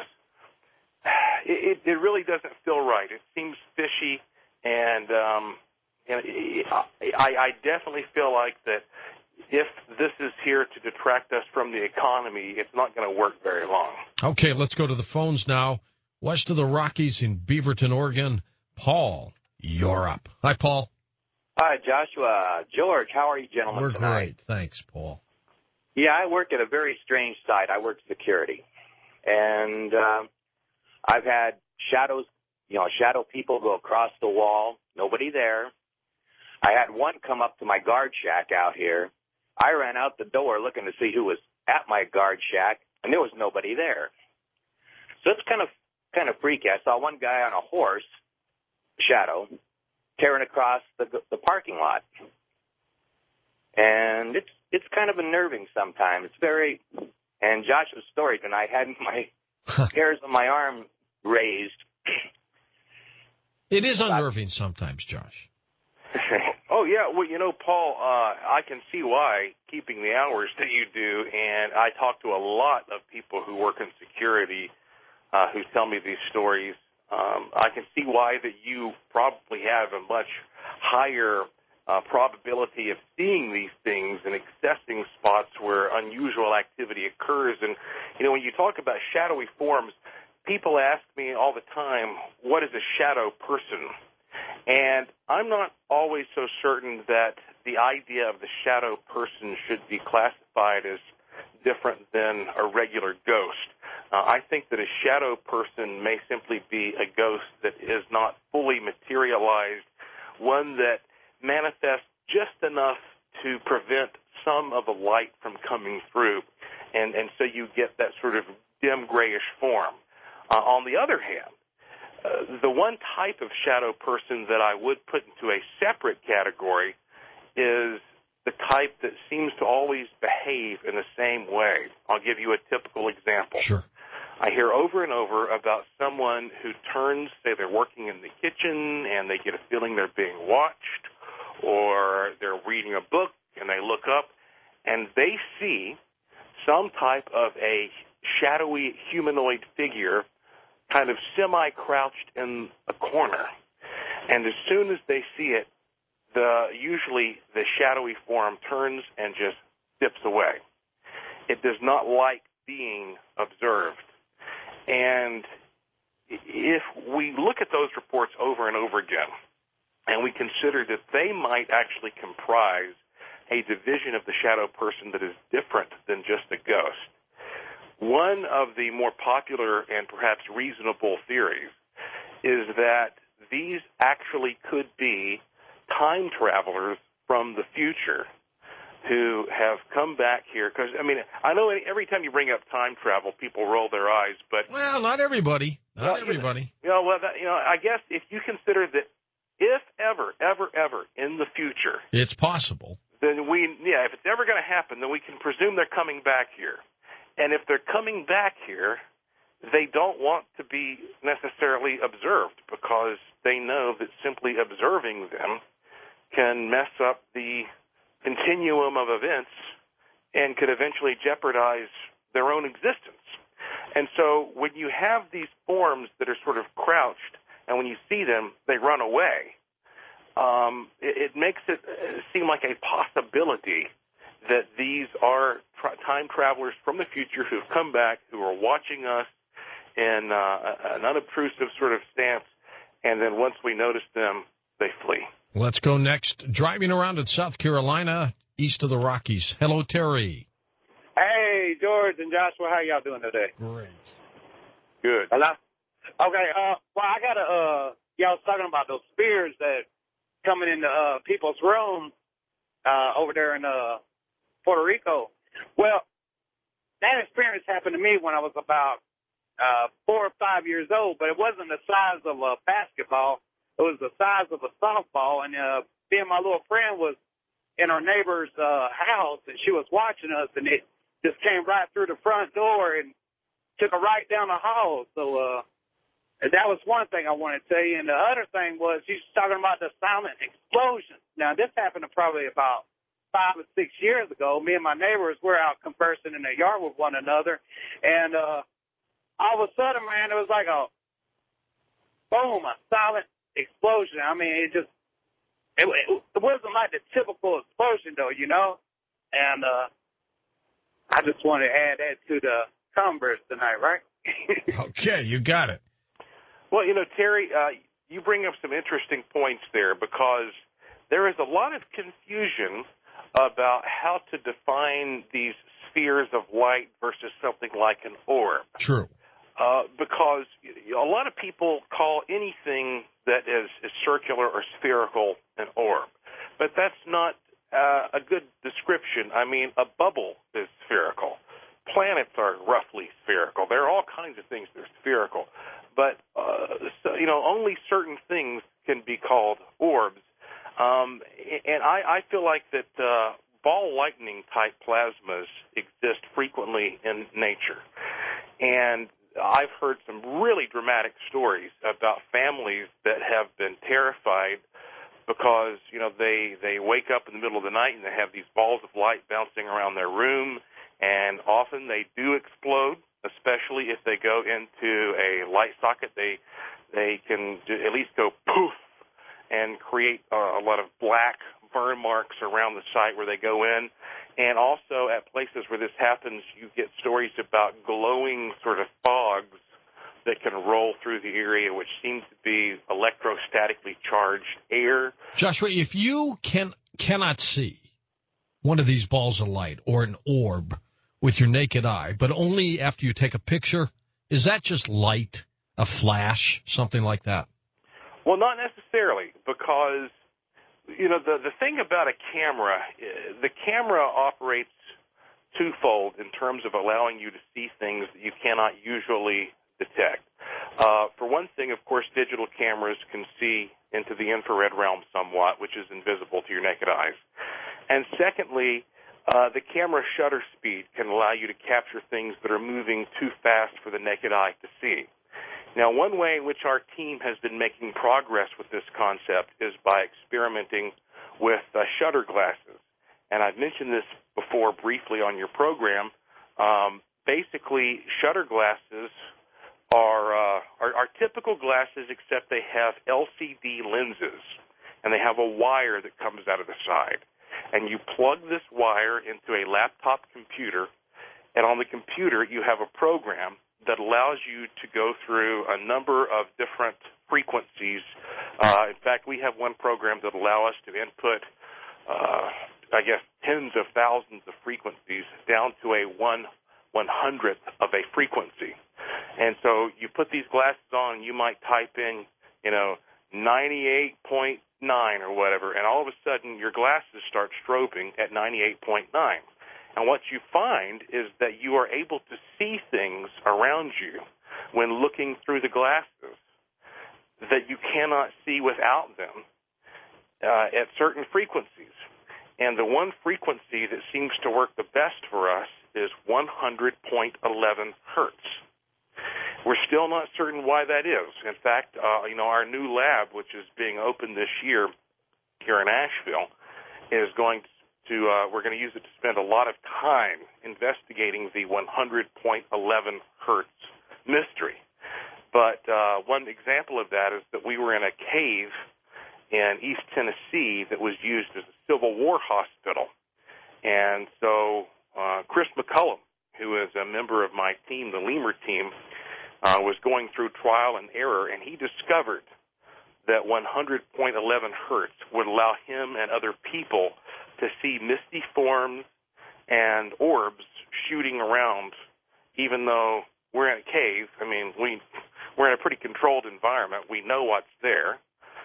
it, it really doesn't feel right. It seems fishy, and, um, and it, I, I definitely feel like that if this is here to detract us from the economy, it's not going to work very long. Okay, let's go to the phones now. West of the Rockies in Beaverton, Oregon. Paul, you're up. Hi, Paul. Hi, Joshua. George, how are you gentlemen We're tonight? great. Thanks, Paul. Yeah, I work at a very strange site. I work security. And uh, I've had shadows, you know, shadow people go across the wall, nobody there. I had one come up to my guard shack out here. I ran out the door looking to see who was at my guard shack, and there was nobody there. So it's kind of kind of freaky. I saw one guy on a horse, shadow, tearing across the the parking lot. And it's it's kind of unnerving sometimes. It's very, and Joshua's story tonight had my hairs on my arm raised. It is unnerving sometimes, Josh. Oh, yeah. Well, you know, Paul, uh, I can see why, keeping the hours that you do, and I talk to a lot of people who work in security uh, who tell me these stories. Um, I can see why that you probably have a much higher uh, probability of seeing these things and accessing spots where unusual activity occurs. And, you know, when you talk about shadowy forms, people ask me all the time, what is a shadow person? And I'm not always so certain that the idea of the shadow person should be classified as different than a regular ghost. Uh, I think that a shadow person may simply be a ghost that is not fully materialized, one that manifests just enough to prevent some of the light from coming through, and, and so you get that sort of dim grayish form. Uh, on the other hand, Uh, the one type of shadow person that I would put into a separate category is the type that seems to always behave in the same way. I'll give you a typical example. Sure. I hear over and over about someone who turns, say they're working in the kitchen and they get a feeling they're being watched, or they're reading a book and they look up and they see some type of a shadowy humanoid figure kind of semi-crouched in a corner. And as soon as they see it, the usually the shadowy form turns and just dips away. It does not like being observed. And if we look at those reports over and over again, and we consider that they might actually comprise a division of the shadow person that is different than just a ghost, one of the more popular and perhaps reasonable theories is that these actually could be time travelers from the future who have come back here. Because, I mean, I know every time you bring up time travel, people roll their eyes, but... Well, not everybody. Not well, everybody. You know, well, that, you know, I guess if you consider that if ever, ever, ever in the future... It's possible. Then we, yeah, if it's ever going to happen, then we can presume they're coming back here. And if they're coming back here, they don't want to be necessarily observed because they know that simply observing them can mess up the continuum of events and could eventually jeopardize their own existence. And so when you have these forms that are sort of crouched, and when you see them, they run away, um, it, it makes it seem like a possibility that these are tra- time travelers from the future who have come back, who are watching us in uh, an unobtrusive sort of stance, and then once we notice them, they flee. Let's go next. Driving around in South Carolina, east of the Rockies. Hello, Terry. Hey, George and Joshua, how y'all doing today? Great. Good. Hello? Okay, uh, well, I got to, uh, y'all was talking about those spirits that coming into uh, people's rooms uh, over there in uh, Puerto Rico. Well, that experience happened to me when I was about uh, four or five years old, but it wasn't the size of a basketball. It was the size of a softball, and uh, me and my little friend was in our neighbor's uh, house, and she was watching us, and it just came right through the front door and took her right down the hall. So uh, that was one thing I wanted to tell you. And the other thing was she was talking about the silent explosion. Now, this happened probably about five or six years ago. Me and my neighbors were out conversing in the yard with one another, and uh, all of a sudden, man, it was like a boom, a silent explosion. I mean, it just, it, it wasn't like the typical explosion, though, you know? And uh, I just want to add that to the converse tonight, right? Okay, you got it. Well, you know, Terry, uh, you bring up some interesting points there because there is a lot of confusion about how to define these spheres of light versus something like an orb. True. Uh, because a lot of people call anything that is, is circular or spherical an orb. But that's not uh, a good description. I mean, a bubble is spherical. Planets are roughly spherical. There are all kinds of things that are spherical. But, uh, so, you know, only certain things can be called orbs. Um, and I, I feel like that uh, ball lightning type plasmas exist frequently in nature. And I've heard some really dramatic stories about families that have been terrified because, you know, they, they wake up in the middle of the night and they have these balls of light bouncing around their room, and often they do explode, especially if they go into a light socket. They they can do, at least go poof and create uh, a lot of black burn marks around the site where they go in. And also at places where this happens, you get stories about glowing sort of fogs that can roll through the area, which seems to be electrostatically charged air. Joshua, if you can cannot see one of these balls of light or an orb with your naked eye, but only after you take a picture, is that just light, a flash, something like that? Well, not necessarily, because you know, the, the thing about a camera, the camera operates twofold in terms of allowing you to see things that you cannot usually detect. Uh, for one thing, of course, digital cameras can see into the infrared realm somewhat, which is invisible to your naked eyes. And secondly, uh, the camera shutter speed can allow you to capture things that are moving too fast for the naked eye to see. Now, one way in which our team has been making progress with this concept is by experimenting with uh, shutter glasses. And I've mentioned this before briefly on your program. Um, basically, shutter glasses are, uh, are are typical glasses, except they have L C D lenses, and they have a wire that comes out of the side. And you plug this wire into a laptop computer, and on the computer you have a program that allows you to go through a number of different frequencies. Uh, in fact, we have one program that allows us to input, uh, I guess, tens of thousands of frequencies down to a one one hundredth of a frequency. And so you put these glasses on, and you might type in, you know, ninety-eight point nine or whatever, and all of a sudden your glasses start strobing at ninety-eight point nine. And what you find is that you are able to see things around you when looking through the glasses that you cannot see without them uh, at certain frequencies. And the one frequency that seems to work the best for us is one hundred point one one hertz. We're still not certain why that is. In fact, uh, you know, our new lab, which is being opened this year here in Asheville, is going to, uh, we're going to use it to spend a lot of time investigating the one hundred point one one hertz mystery. But uh, one example of that is that we were in a cave in East Tennessee that was used as a Civil War hospital. And so uh, Chris McCullum, who is a member of my team, the Lemur team, uh, was going through trial and error, and he discovered that one hundred point one one hertz would allow him and other people to see misty forms and orbs shooting around, even though we're in a cave. I mean, we, we're in a pretty controlled environment. We know what's there.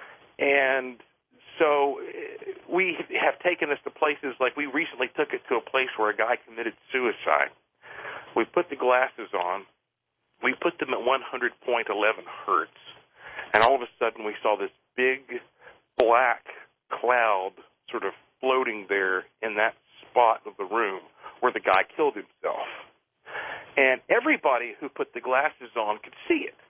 And so we have taken this to places like we recently took it to a place where a guy committed suicide. We put the glasses on. We put them at one hundred point one one hertz. And all of a sudden we saw this big black cloud sort of floating there in that spot of the room where the guy killed himself. And everybody who put the glasses on could see it.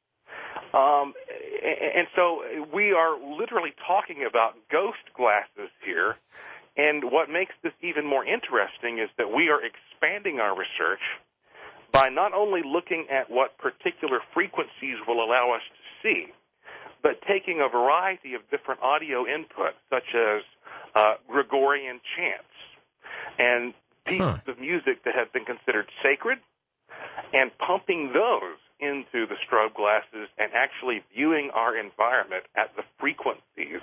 Um, and so we are literally talking about ghost glasses here. And what makes this even more interesting is that we are expanding our research by not only looking at what particular frequencies will allow us to see, but taking a variety of different audio inputs, such as uh, Gregorian chants and pieces huh. of music that have been considered sacred, and pumping those into the strobe glasses and actually viewing our environment at the frequencies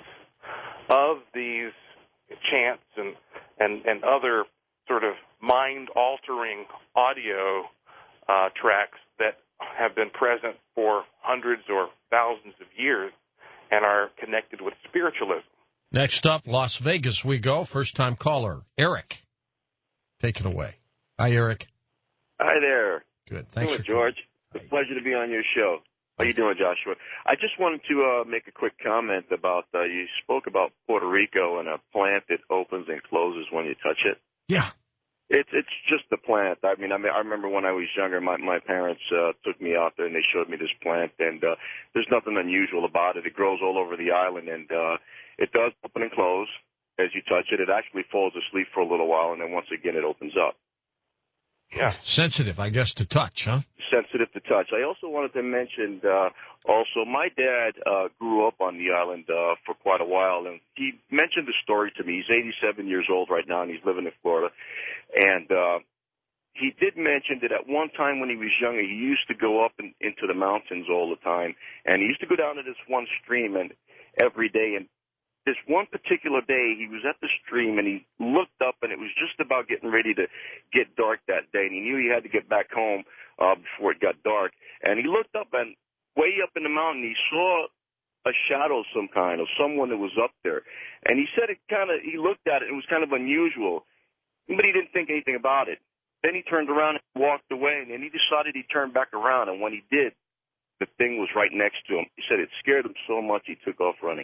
of these chants and, and, and other sort of mind-altering audio uh, tracks that have been present for hundreds or thousands of years and are connected with spiritualism. Next up, Las Vegas we go. First-time caller, Eric. Take it away. Hi, Eric. Hi there. Good. Thanks, for George. It's a pleasure to be on your show. How you doing, Joshua? I just wanted to uh, make a quick comment about, uh, you spoke about Puerto Rico and a plant that opens and closes when you touch it. Yeah. It's it's just the plant. I mean, I mean, I remember when I was younger, my my parents uh, took me out there and they showed me this plant, and uh, there's nothing unusual about it. It grows all over the island, and uh, it does open and close as you touch it. It actually falls asleep for a little while, and then once again it opens up. Yeah. Sensitive, I guess, to touch, huh? Sensitive to touch. I also wanted to mention, uh, also, my dad uh, grew up on the island uh, for quite a while, and he mentioned the story to me. He's eighty-seven years old right now, and he's living in Florida. And uh, he did mention that at one time when he was younger, he used to go up in, into the mountains all the time, and he used to go down to this one stream and every day, and this one particular day, he was at the stream, and he looked up, and it was just about getting ready to get dark that day, and he knew he had to get back home uh, before it got dark. And he looked up, and way up in the mountain, he saw a shadow of some kind, of someone that was up there. And he said it kind of, he looked at it, and it was kind of unusual, but he didn't think anything about it. Then he turned around and walked away, and then he decided he'd turn back around, and when he did, the thing was right next to him. He said it scared him so much he took off running.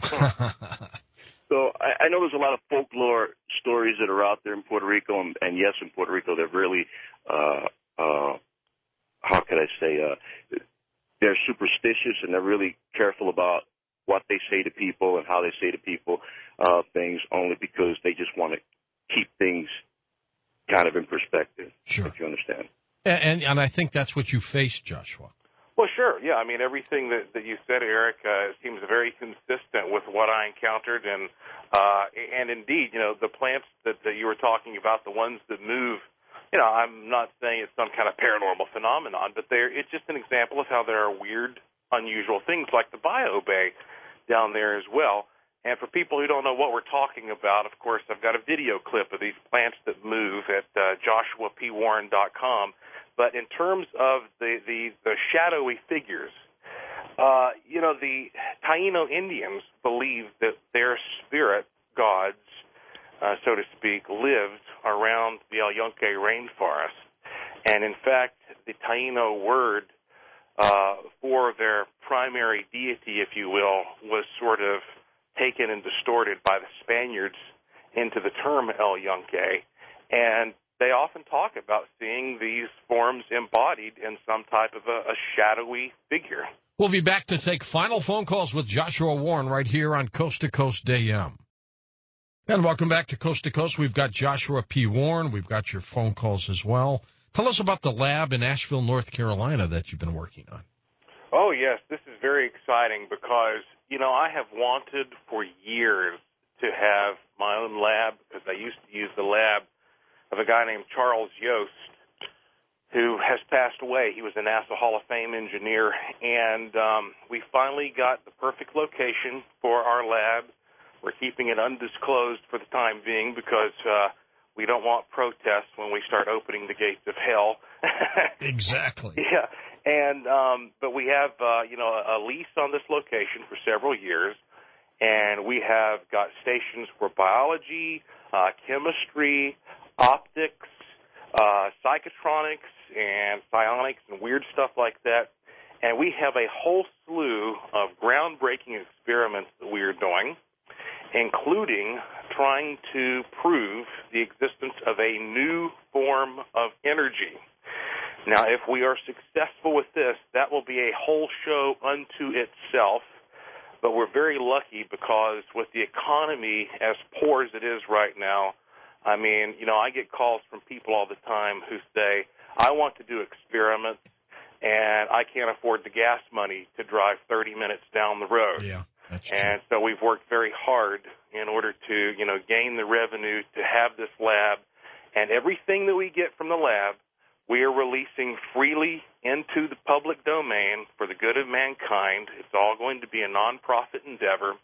So I, I know there's a lot of folklore stories that are out there in Puerto Rico, and, and yes, in Puerto Rico, they're really, uh, uh, how can I say, uh, they're superstitious, and they're really careful about what they say to people and how they say to people uh, things, only because they just want to keep things kind of in perspective, sure. if you understand. And, and I think that's what you faced, Joshua. Well, sure, yeah. I mean, everything that, that you said, Eric, uh, seems very consistent with what I encountered, and uh, and indeed, you know, the plants that, that you were talking about, the ones that move. You know, I'm not saying it's some kind of paranormal phenomenon, but they're, it's just an example of how there are weird, unusual things like the Bio Bay down there as well. And for people who don't know what we're talking about, of course, I've got a video clip of these plants that move at uh, joshua p warren dot com. But in terms of the, the, the shadowy figures, uh, you know, the Taino Indians believe that their spirit gods, uh, so to speak, lived around the El Yunque rainforest. And in fact, the Taino word uh, for their primary deity, if you will, was sort of taken and distorted by the Spaniards into the term El Yunque. And they often talk about seeing these forms embodied in some type of a, a shadowy figure. We'll be back to take final phone calls with Joshua Warren right here on Coast to Coast A M. And welcome back to Coast to Coast. We've got Joshua P. Warren. We've got your phone calls as well. Tell us about the lab in Asheville, North Carolina that you've been working on. Oh, yes. This is very exciting because, you know, I have wanted for years to have my own lab because I used to use the lab of a guy named Charles Yost, who has passed away. He was a NASA Hall of Fame engineer, and um, we finally got the perfect location for our lab. We're keeping it undisclosed for the time being because uh, we don't want protests when we start opening the gates of hell. Exactly. Yeah, and um, but we have uh, you know a lease on this location for several years, and we have got stations for biology, uh, chemistry, optics, uh, psychotronics, and psionics, and weird stuff like that. And we have a whole slew of groundbreaking experiments that we are doing, including trying to prove the existence of a new form of energy. Now, if we are successful with this, that will be a whole show unto itself. But we're very lucky because with the economy as poor as it is right now, I mean, you know, I get calls from people all the time who say, I want to do experiments, and I can't afford the gas money to drive thirty minutes down the road. Yeah, that's true. And so we've worked very hard in order to, you know, gain the revenue to have this lab. And everything that we get from the lab, we are releasing freely into the public domain for the good of mankind. It's all going to be a nonprofit endeavor.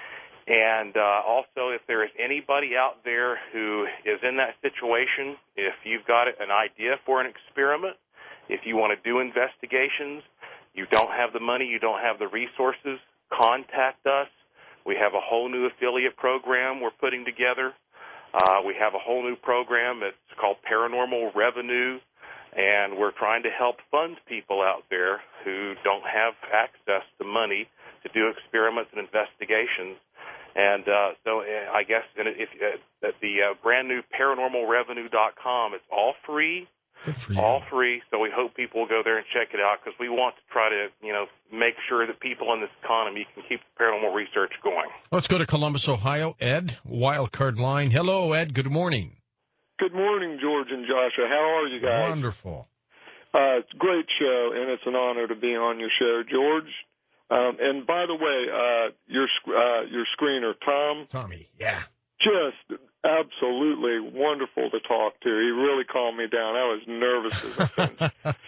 And uh, also, if there is anybody out there who is in that situation, if you've got an idea for an experiment, if you want to do investigations, you don't have the money, you don't have the resources, contact us. We have a whole new affiliate program we're putting together. Uh, we have a whole new program that's called Paranormal Revenue, and we're trying to help fund people out there who don't have access to money to do experiments and investigations. And uh, so uh, I guess if uh, at the uh, brand new paranormal revenue dot com, it's all free, all free. So we hope people will go there and check it out because we want to try to, you know, make sure that people in this economy can keep paranormal research going. Let's go to Columbus, Ohio. Ed, wildcard line. Hello, Ed. Good morning. Good morning, George and Joshua. How are you guys? Wonderful. Uh, it's a great show, and it's an honor to be on your show, George. Um, and by the way, uh, your uh, your screener, Tom. Tommy, yeah. Just absolutely wonderful to talk to. He really calmed me down. I was nervous as a finch.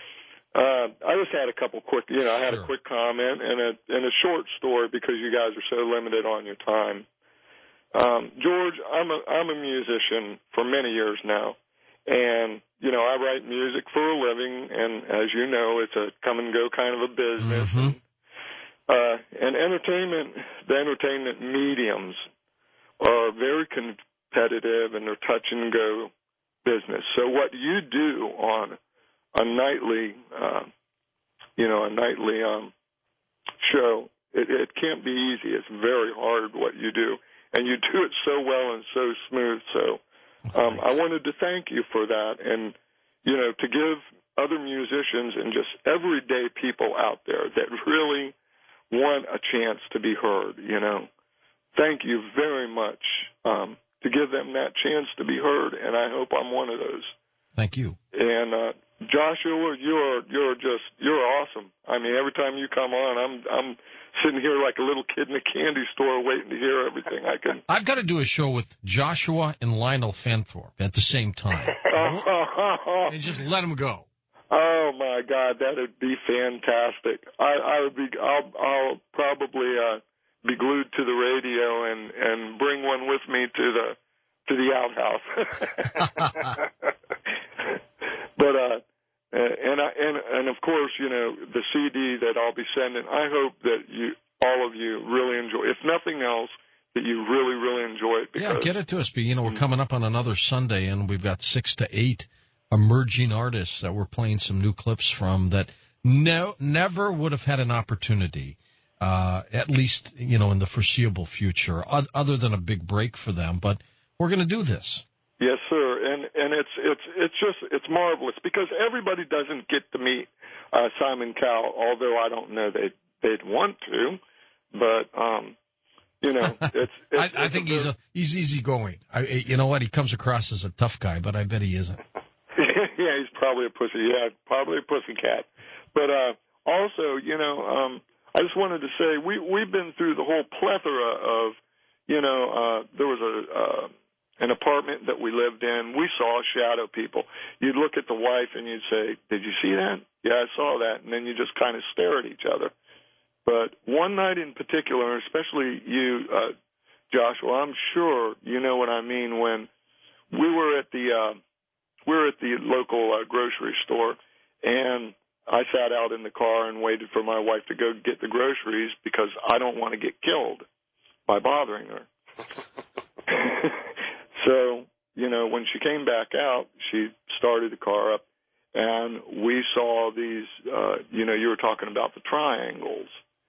uh, I just had a couple quick, you know, I had sure. a quick comment and a, and a short story because you guys are so limited on your time. Um, George, I'm a, I'm a musician for many years now. And, you know, I write music for a living. And as you know, it's a come and go kind of a business. Mm-hmm. And, Uh, and entertainment, the entertainment mediums are very competitive and they're touch and go business. So what you do on a nightly uh, you know, a nightly um, show. It, it can't be easy. It's very hard what you do, and you do it so well and so smooth. So um, I wanted to thank you for that, and, you know, to give other musicians and just everyday people out there that really want a chance to be heard, you know. Thank you very much um, to give them that chance to be heard, and I hope I'm one of those. Thank you. And uh, Joshua, you're you're just you're awesome. I mean, every time you come on, I'm I'm sitting here like a little kid in a candy store waiting to hear everything I can. I've got to do a show with Joshua and Lionel Fanthorpe at the same time. And just let them go. Oh my God, that would be fantastic. I, I would be. I'll, I'll probably uh, be glued to the radio and, and bring one with me to the to the outhouse. But uh, and I and and of course, you know, the C D that I'll be sending. I hope that you, all of you, really enjoy. If nothing else, that you really, really enjoy it. Yeah, get it to us. You know, we're coming up on another Sunday, and we've got six to eight emerging artists that we're playing some new clips from that no, never would have had an opportunity, uh, at least, you know, in the foreseeable future, other than a big break for them. But we're going to do this. Yes, sir, and and it's it's it's just it's marvelous because everybody doesn't get to meet uh, Simon Cowell, although I don't know they they'd want to, but um, you know, it's. it's I, I it's think a he's a, he's easygoing. I, you know what? He comes across as a tough guy, but I bet he isn't. Yeah, he's probably a pussy. Yeah, probably a pussycat. But uh, also, you know, um, I just wanted to say we we've been through the whole plethora of, you know, uh, there was a uh, an apartment that we lived in. We saw shadow people. You'd look at the wife and you'd say, "Did you see that?" "Yeah, I saw that." And then you just kind of stare at each other. But one night in particular, especially you, uh, Joshua, I'm sure you know what I mean when we were at the. Uh, We were at the local uh, grocery store, and I sat out in the car and waited for my wife to go get the groceries because I don't want to get killed by bothering her. So, you know, when she came back out, she started the car up, and we saw these, uh, you know, you were talking about the triangles.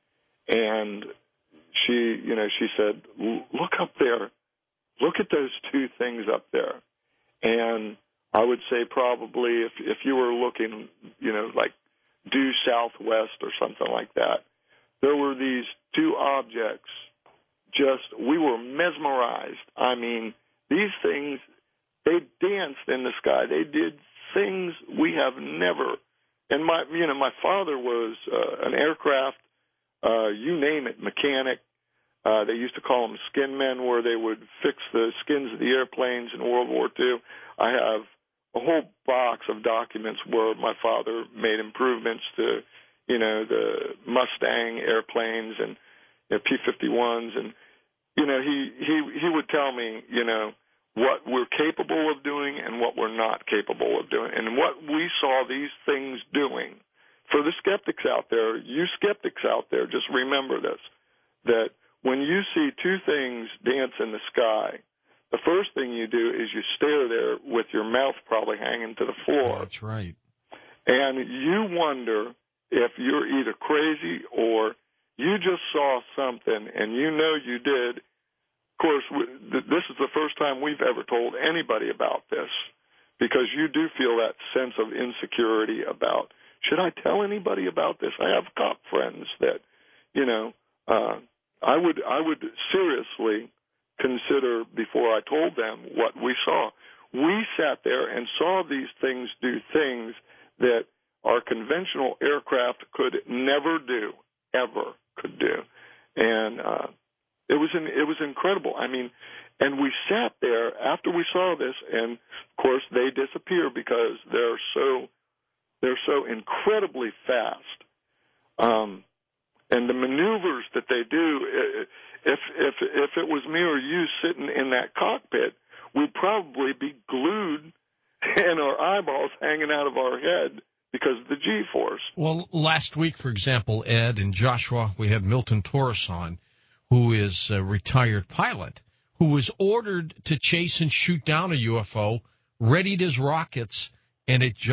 And she, you know, she said, "Look up there. Look at those two things up there." And I would say probably if if you were looking, you know, like due southwest or something like that, there were these two objects. Just, we were mesmerized. I mean, these things, they danced in the sky. They did things we have never. And my, you know, my father was uh, an aircraft, uh, you name it, mechanic. Uh, they used to call them skin men, where they would fix the skins of the airplanes in World War Two. I have a whole box of documents where my father made improvements to, you know, the Mustang airplanes and you know, P fifty-ones. And, you know, he, he, he would tell me, you know, what we're capable of doing and what we're not capable of doing. And what we saw these things doing, for the skeptics out there, you skeptics out there, just remember this, that when you see two things dance in the sky, the first thing you do is you stare there with your mouth probably hanging to the floor. That's right. And you wonder if you're either crazy or you just saw something, and you know you did. Of course, this is the first time we've ever told anybody about this, because you do feel that sense of insecurity about, should I tell anybody about this? I have cop friends that, you know, uh, I would I would seriously consider before I told them what we saw. We sat there and saw these things do things that our conventional aircraft could never do, ever could do. And uh, it was in, it was incredible. I mean, and we sat there after we saw this, and of course they disappear because they're so they're so incredibly fast. Um, and the maneuvers that they do, if if if it was me or you sitting in that cockpit, we'd probably be glued and our eyeballs hanging out of our head because of the G-force. Well, last week, for example, Ed and Joshua, we had Milton Torres on, who is a retired pilot, who was ordered to chase and shoot down a U F O, readied his rockets, and it just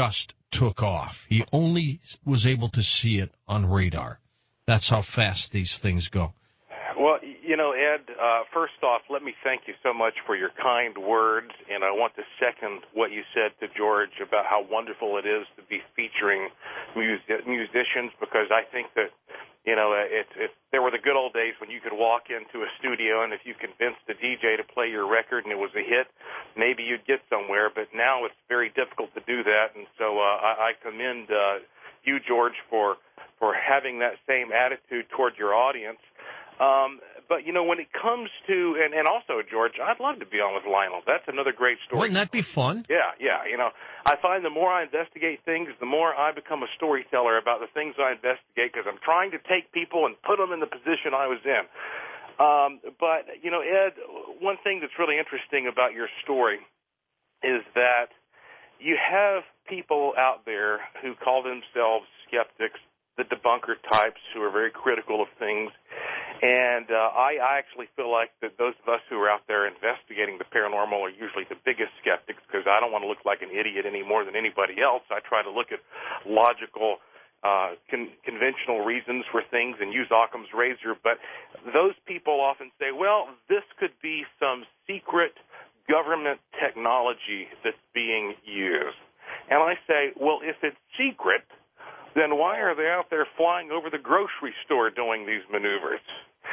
took off. He only was able to see it on radar. That's how fast these things go. Well, you know, Ed, uh, first off, let me thank you so much for your kind words, and I want to second what you said to George about how wonderful it is to be featuring mus- musicians, because I think that, you know, it, it, there were the good old days when you could walk into a studio, and if you convinced the D J to play your record and it was a hit, maybe you'd get somewhere, but now it's very difficult to do that, and so uh, I, I commend uh, you, George, for, for having that same attitude toward your audience. Um, but, you know, when it comes to, and, and also, George, I'd love to be on with Lionel. That's another great story. Wouldn't that be fun? Yeah, yeah. You know, I find the more I investigate things, the more I become a storyteller about the things I investigate, because I'm trying to take people and put them in the position I was in. Um, but, you know, Ed, one thing that's really interesting about your story is that you have people out there who call themselves skeptics, the debunker types who are very critical of things. And uh, I, I actually feel like that those of us who are out there investigating the paranormal are usually the biggest skeptics, because I don't want to look like an idiot any more than anybody else. I try to look at logical, uh, con- conventional reasons for things and use Occam's razor. But those people often say, well, this could be some secret government technology that's being used. And I say, well, if it's secret, then why are they out there flying over the grocery store doing these maneuvers?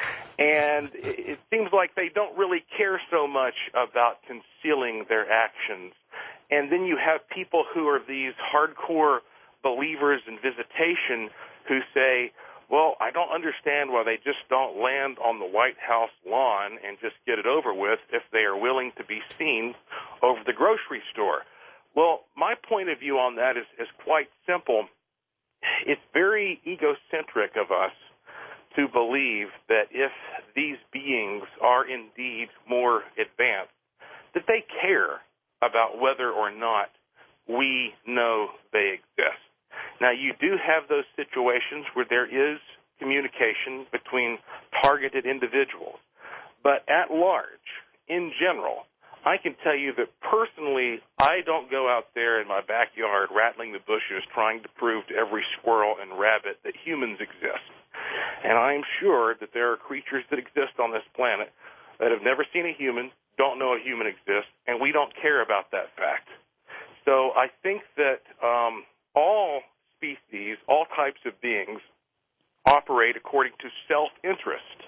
And it seems like they don't really care so much about concealing their actions. And then you have people who are these hardcore believers in visitation who say, well, I don't understand why they just don't land on the White House lawn and just get it over with if they are willing to be seen over the grocery store. Well, my point of view on that is, is quite simple. It's very egocentric of us to believe that if these beings are indeed more advanced, that they care about whether or not we know they exist. Now, you do have those situations where there is communication between targeted individuals, but at large, in general, I can tell you that personally, I don't go out there in my backyard rattling the bushes trying to prove to every squirrel and rabbit that humans exist. And I'm sure that there are creatures that exist on this planet that have never seen a human, don't know a human exists, and we don't care about that fact. So I think that um, all species, all types of beings, operate according to self-interest.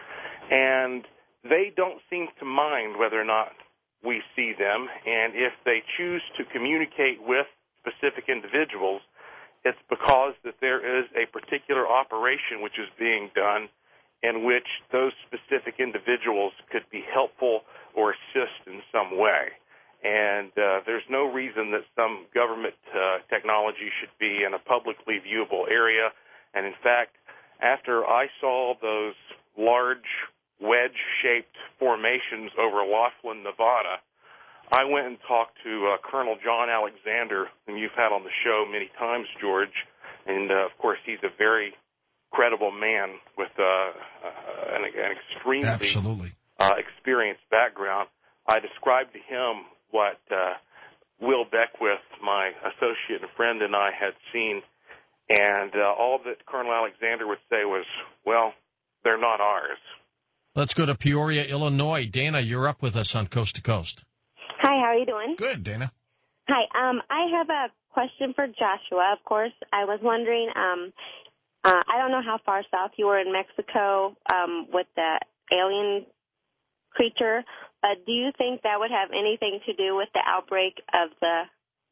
And they don't seem to mind whether or not we see them, and if they choose to communicate with specific individuals, it's because that there is a particular operation which is being done in which those specific individuals could be helpful or assist in some way. And uh, there's no reason that some government uh, technology should be in a publicly viewable area. And in fact, after I saw those large wedge-shaped formations over Laughlin, Nevada, I went and talked to uh, Colonel John Alexander, whom you've had on the show many times, George, and uh, of course he's a very credible man with uh, uh, an, an extremely Absolutely. Uh, experienced background. I described to him what uh, Will Beckwith, my associate and friend, and I had seen, and uh, all that Colonel Alexander would say was, well, they're not ours. Let's go to Peoria, Illinois. Dana, you're up with us on Coast to Coast. Hi, how are you doing? Good, Dana. Hi, um, I have a question for Joshua, of course. I was wondering, um, uh, I don't know how far south you were in Mexico um, with the alien creature, but do you think that would have anything to do with the outbreak of the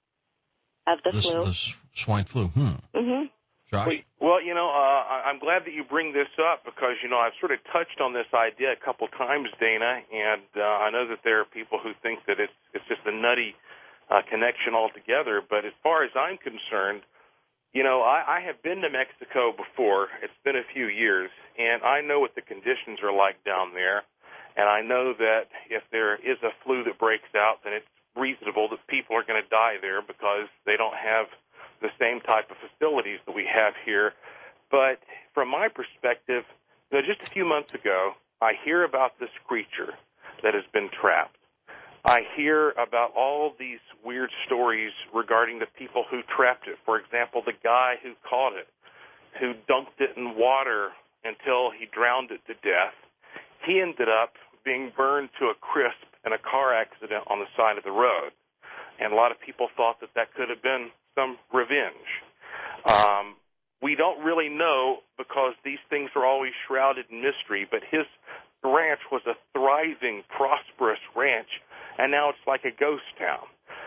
of the this, flu? The swine flu. Hmm. Mm-hmm. Josh? Well, you know, uh, I'm glad that you bring this up because, you know, I've sort of touched on this idea a couple times, Dana, and uh, I know that there are people who think that it's it's just a nutty uh, connection altogether. But as far as I'm concerned, you know, I, I have been to Mexico before. It's been a few years, and I know what the conditions are like down there. And I know that if there is a flu that breaks out, then it's reasonable that people are going to die there because they don't have the same type of facilities that we have here. But from my perspective, you know, just a few months ago, I hear about this creature that has been trapped. I hear about all these weird stories regarding the people who trapped it. For example, the guy who caught it, who dunked it in water until he drowned it to death. He ended up being burned to a crisp in a car accident on the side of the road. And a lot of people thought that that could have been some revenge. Um, we don't really know because these things are always shrouded in mystery, but his ranch was a thriving, prosperous ranch, and now it's like a ghost town.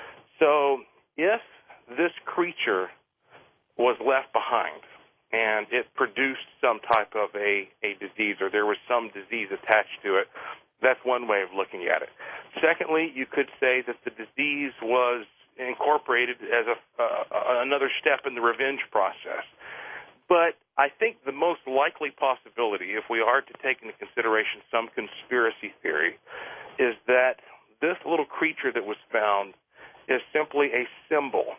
So if this creature was left behind and it produced some type of a, a disease, or there was some disease attached to it, that's one way of looking at it. Secondly, you could say that the disease was incorporated as a, uh, another step in the revenge process. But I think the most likely possibility, if we are to take into consideration some conspiracy theory, is that this little creature that was found is simply a symbol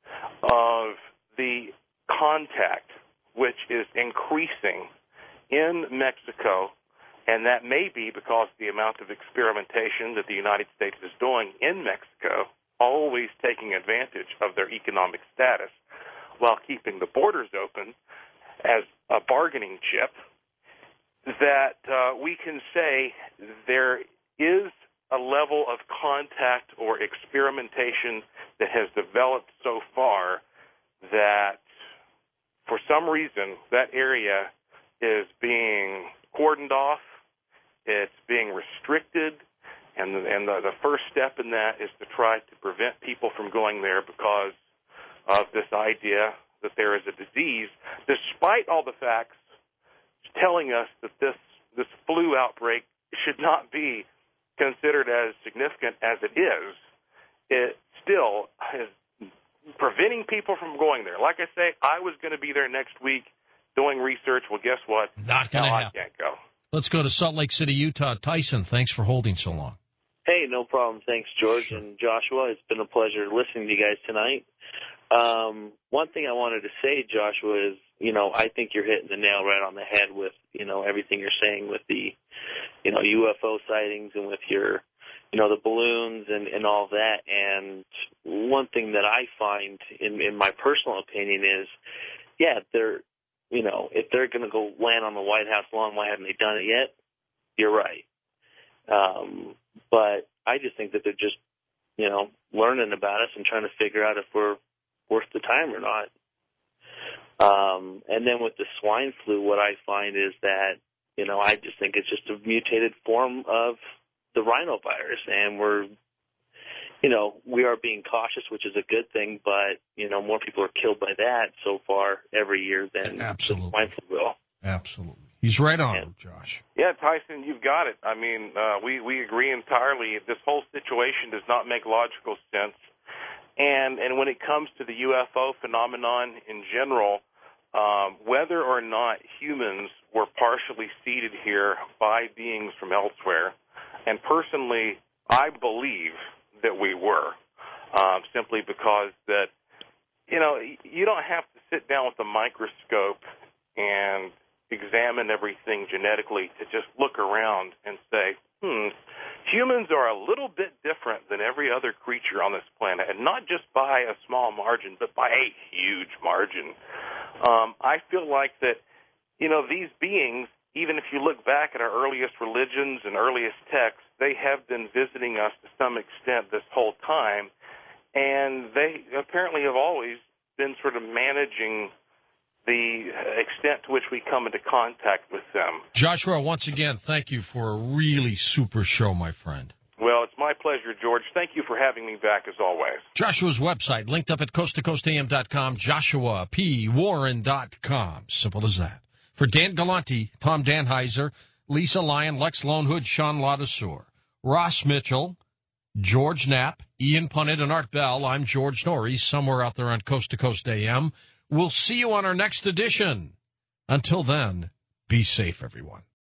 of the contact which is increasing in Mexico, and that may be because of the amount of experimentation that the United States is doing in Mexico, always taking advantage of their economic status while keeping the borders open as a bargaining chip, that uh, we can say there is a level of contact or experimentation that has developed so far that for some reason that area is being cordoned off, it's being restricted, and, the, and the, the first step in that is to try to prevent people from going there because of this idea that there is a disease, despite all the facts telling us that this, this flu outbreak should not be considered as significant as it is. It still is preventing people from going there. Like I say, I was going to be there next week doing research. Well, guess what? Not going to happen. I can't go. Let's go to Salt Lake City, Utah. Tyson, thanks for holding so long. Hey, no problem. Thanks, George sure. and Joshua. It's been a pleasure listening to you guys tonight. Um, one thing I wanted to say, Joshua, is, you know, I think you're hitting the nail right on the head with, you know, everything you're saying with the, you know, U F O sightings and with your, you know, the balloons and, and all that. And one thing that I find, in, in my personal opinion, is, yeah, they're, you know, if they're going to go land on the White House lawn, why haven't they done it yet? You're right. Um, but I just think that they're just, you know, learning about us and trying to figure out if we're worth the time or not. Um, and then with the swine flu, what I find is that, you know, I just think it's just a mutated form of the rhinovirus, and we're, you know, we are being cautious, which is a good thing, but, you know, more people are killed by that so far every year than Absolutely. the swine flu will. Absolutely. He's right on, yeah. Josh. Yeah, Tyson, you've got it. I mean, uh, we, we agree entirely. This whole situation does not make logical sense. And, and when it comes to the U F O phenomenon in general, um, whether or not humans were partially seeded here by beings from elsewhere, and personally, I believe that we were, um, simply because that, you know, you don't have to sit down with a microscope and examine everything genetically to just look around and say, hmm, humans are a little bit different than every other creature on this planet, and not just by a small margin, but by a huge margin. Um, I feel like that, you know, these beings, even if you look back at our earliest religions and earliest texts, they have been visiting us to some extent this whole time, and they apparently have always been sort of managing the extent to which we come into contact with them. Joshua, once again, thank you for a really super show, my friend. Well, it's my pleasure, George. Thank you for having me back, as always. Joshua's website, linked up at coast to coast a m dot com, joshua p warren dot com. Simple as that. For Dan Galante, Tom Danheiser, Lisa Lyon, Lex Lonehood, Sean Ladouceur, Ross Mitchell, George Knapp, Ian Punnett, and Art Bell, I'm George Norrie, somewhere out there on Coast to Coast A M. We'll see you on our next edition. Until then, be safe, everyone.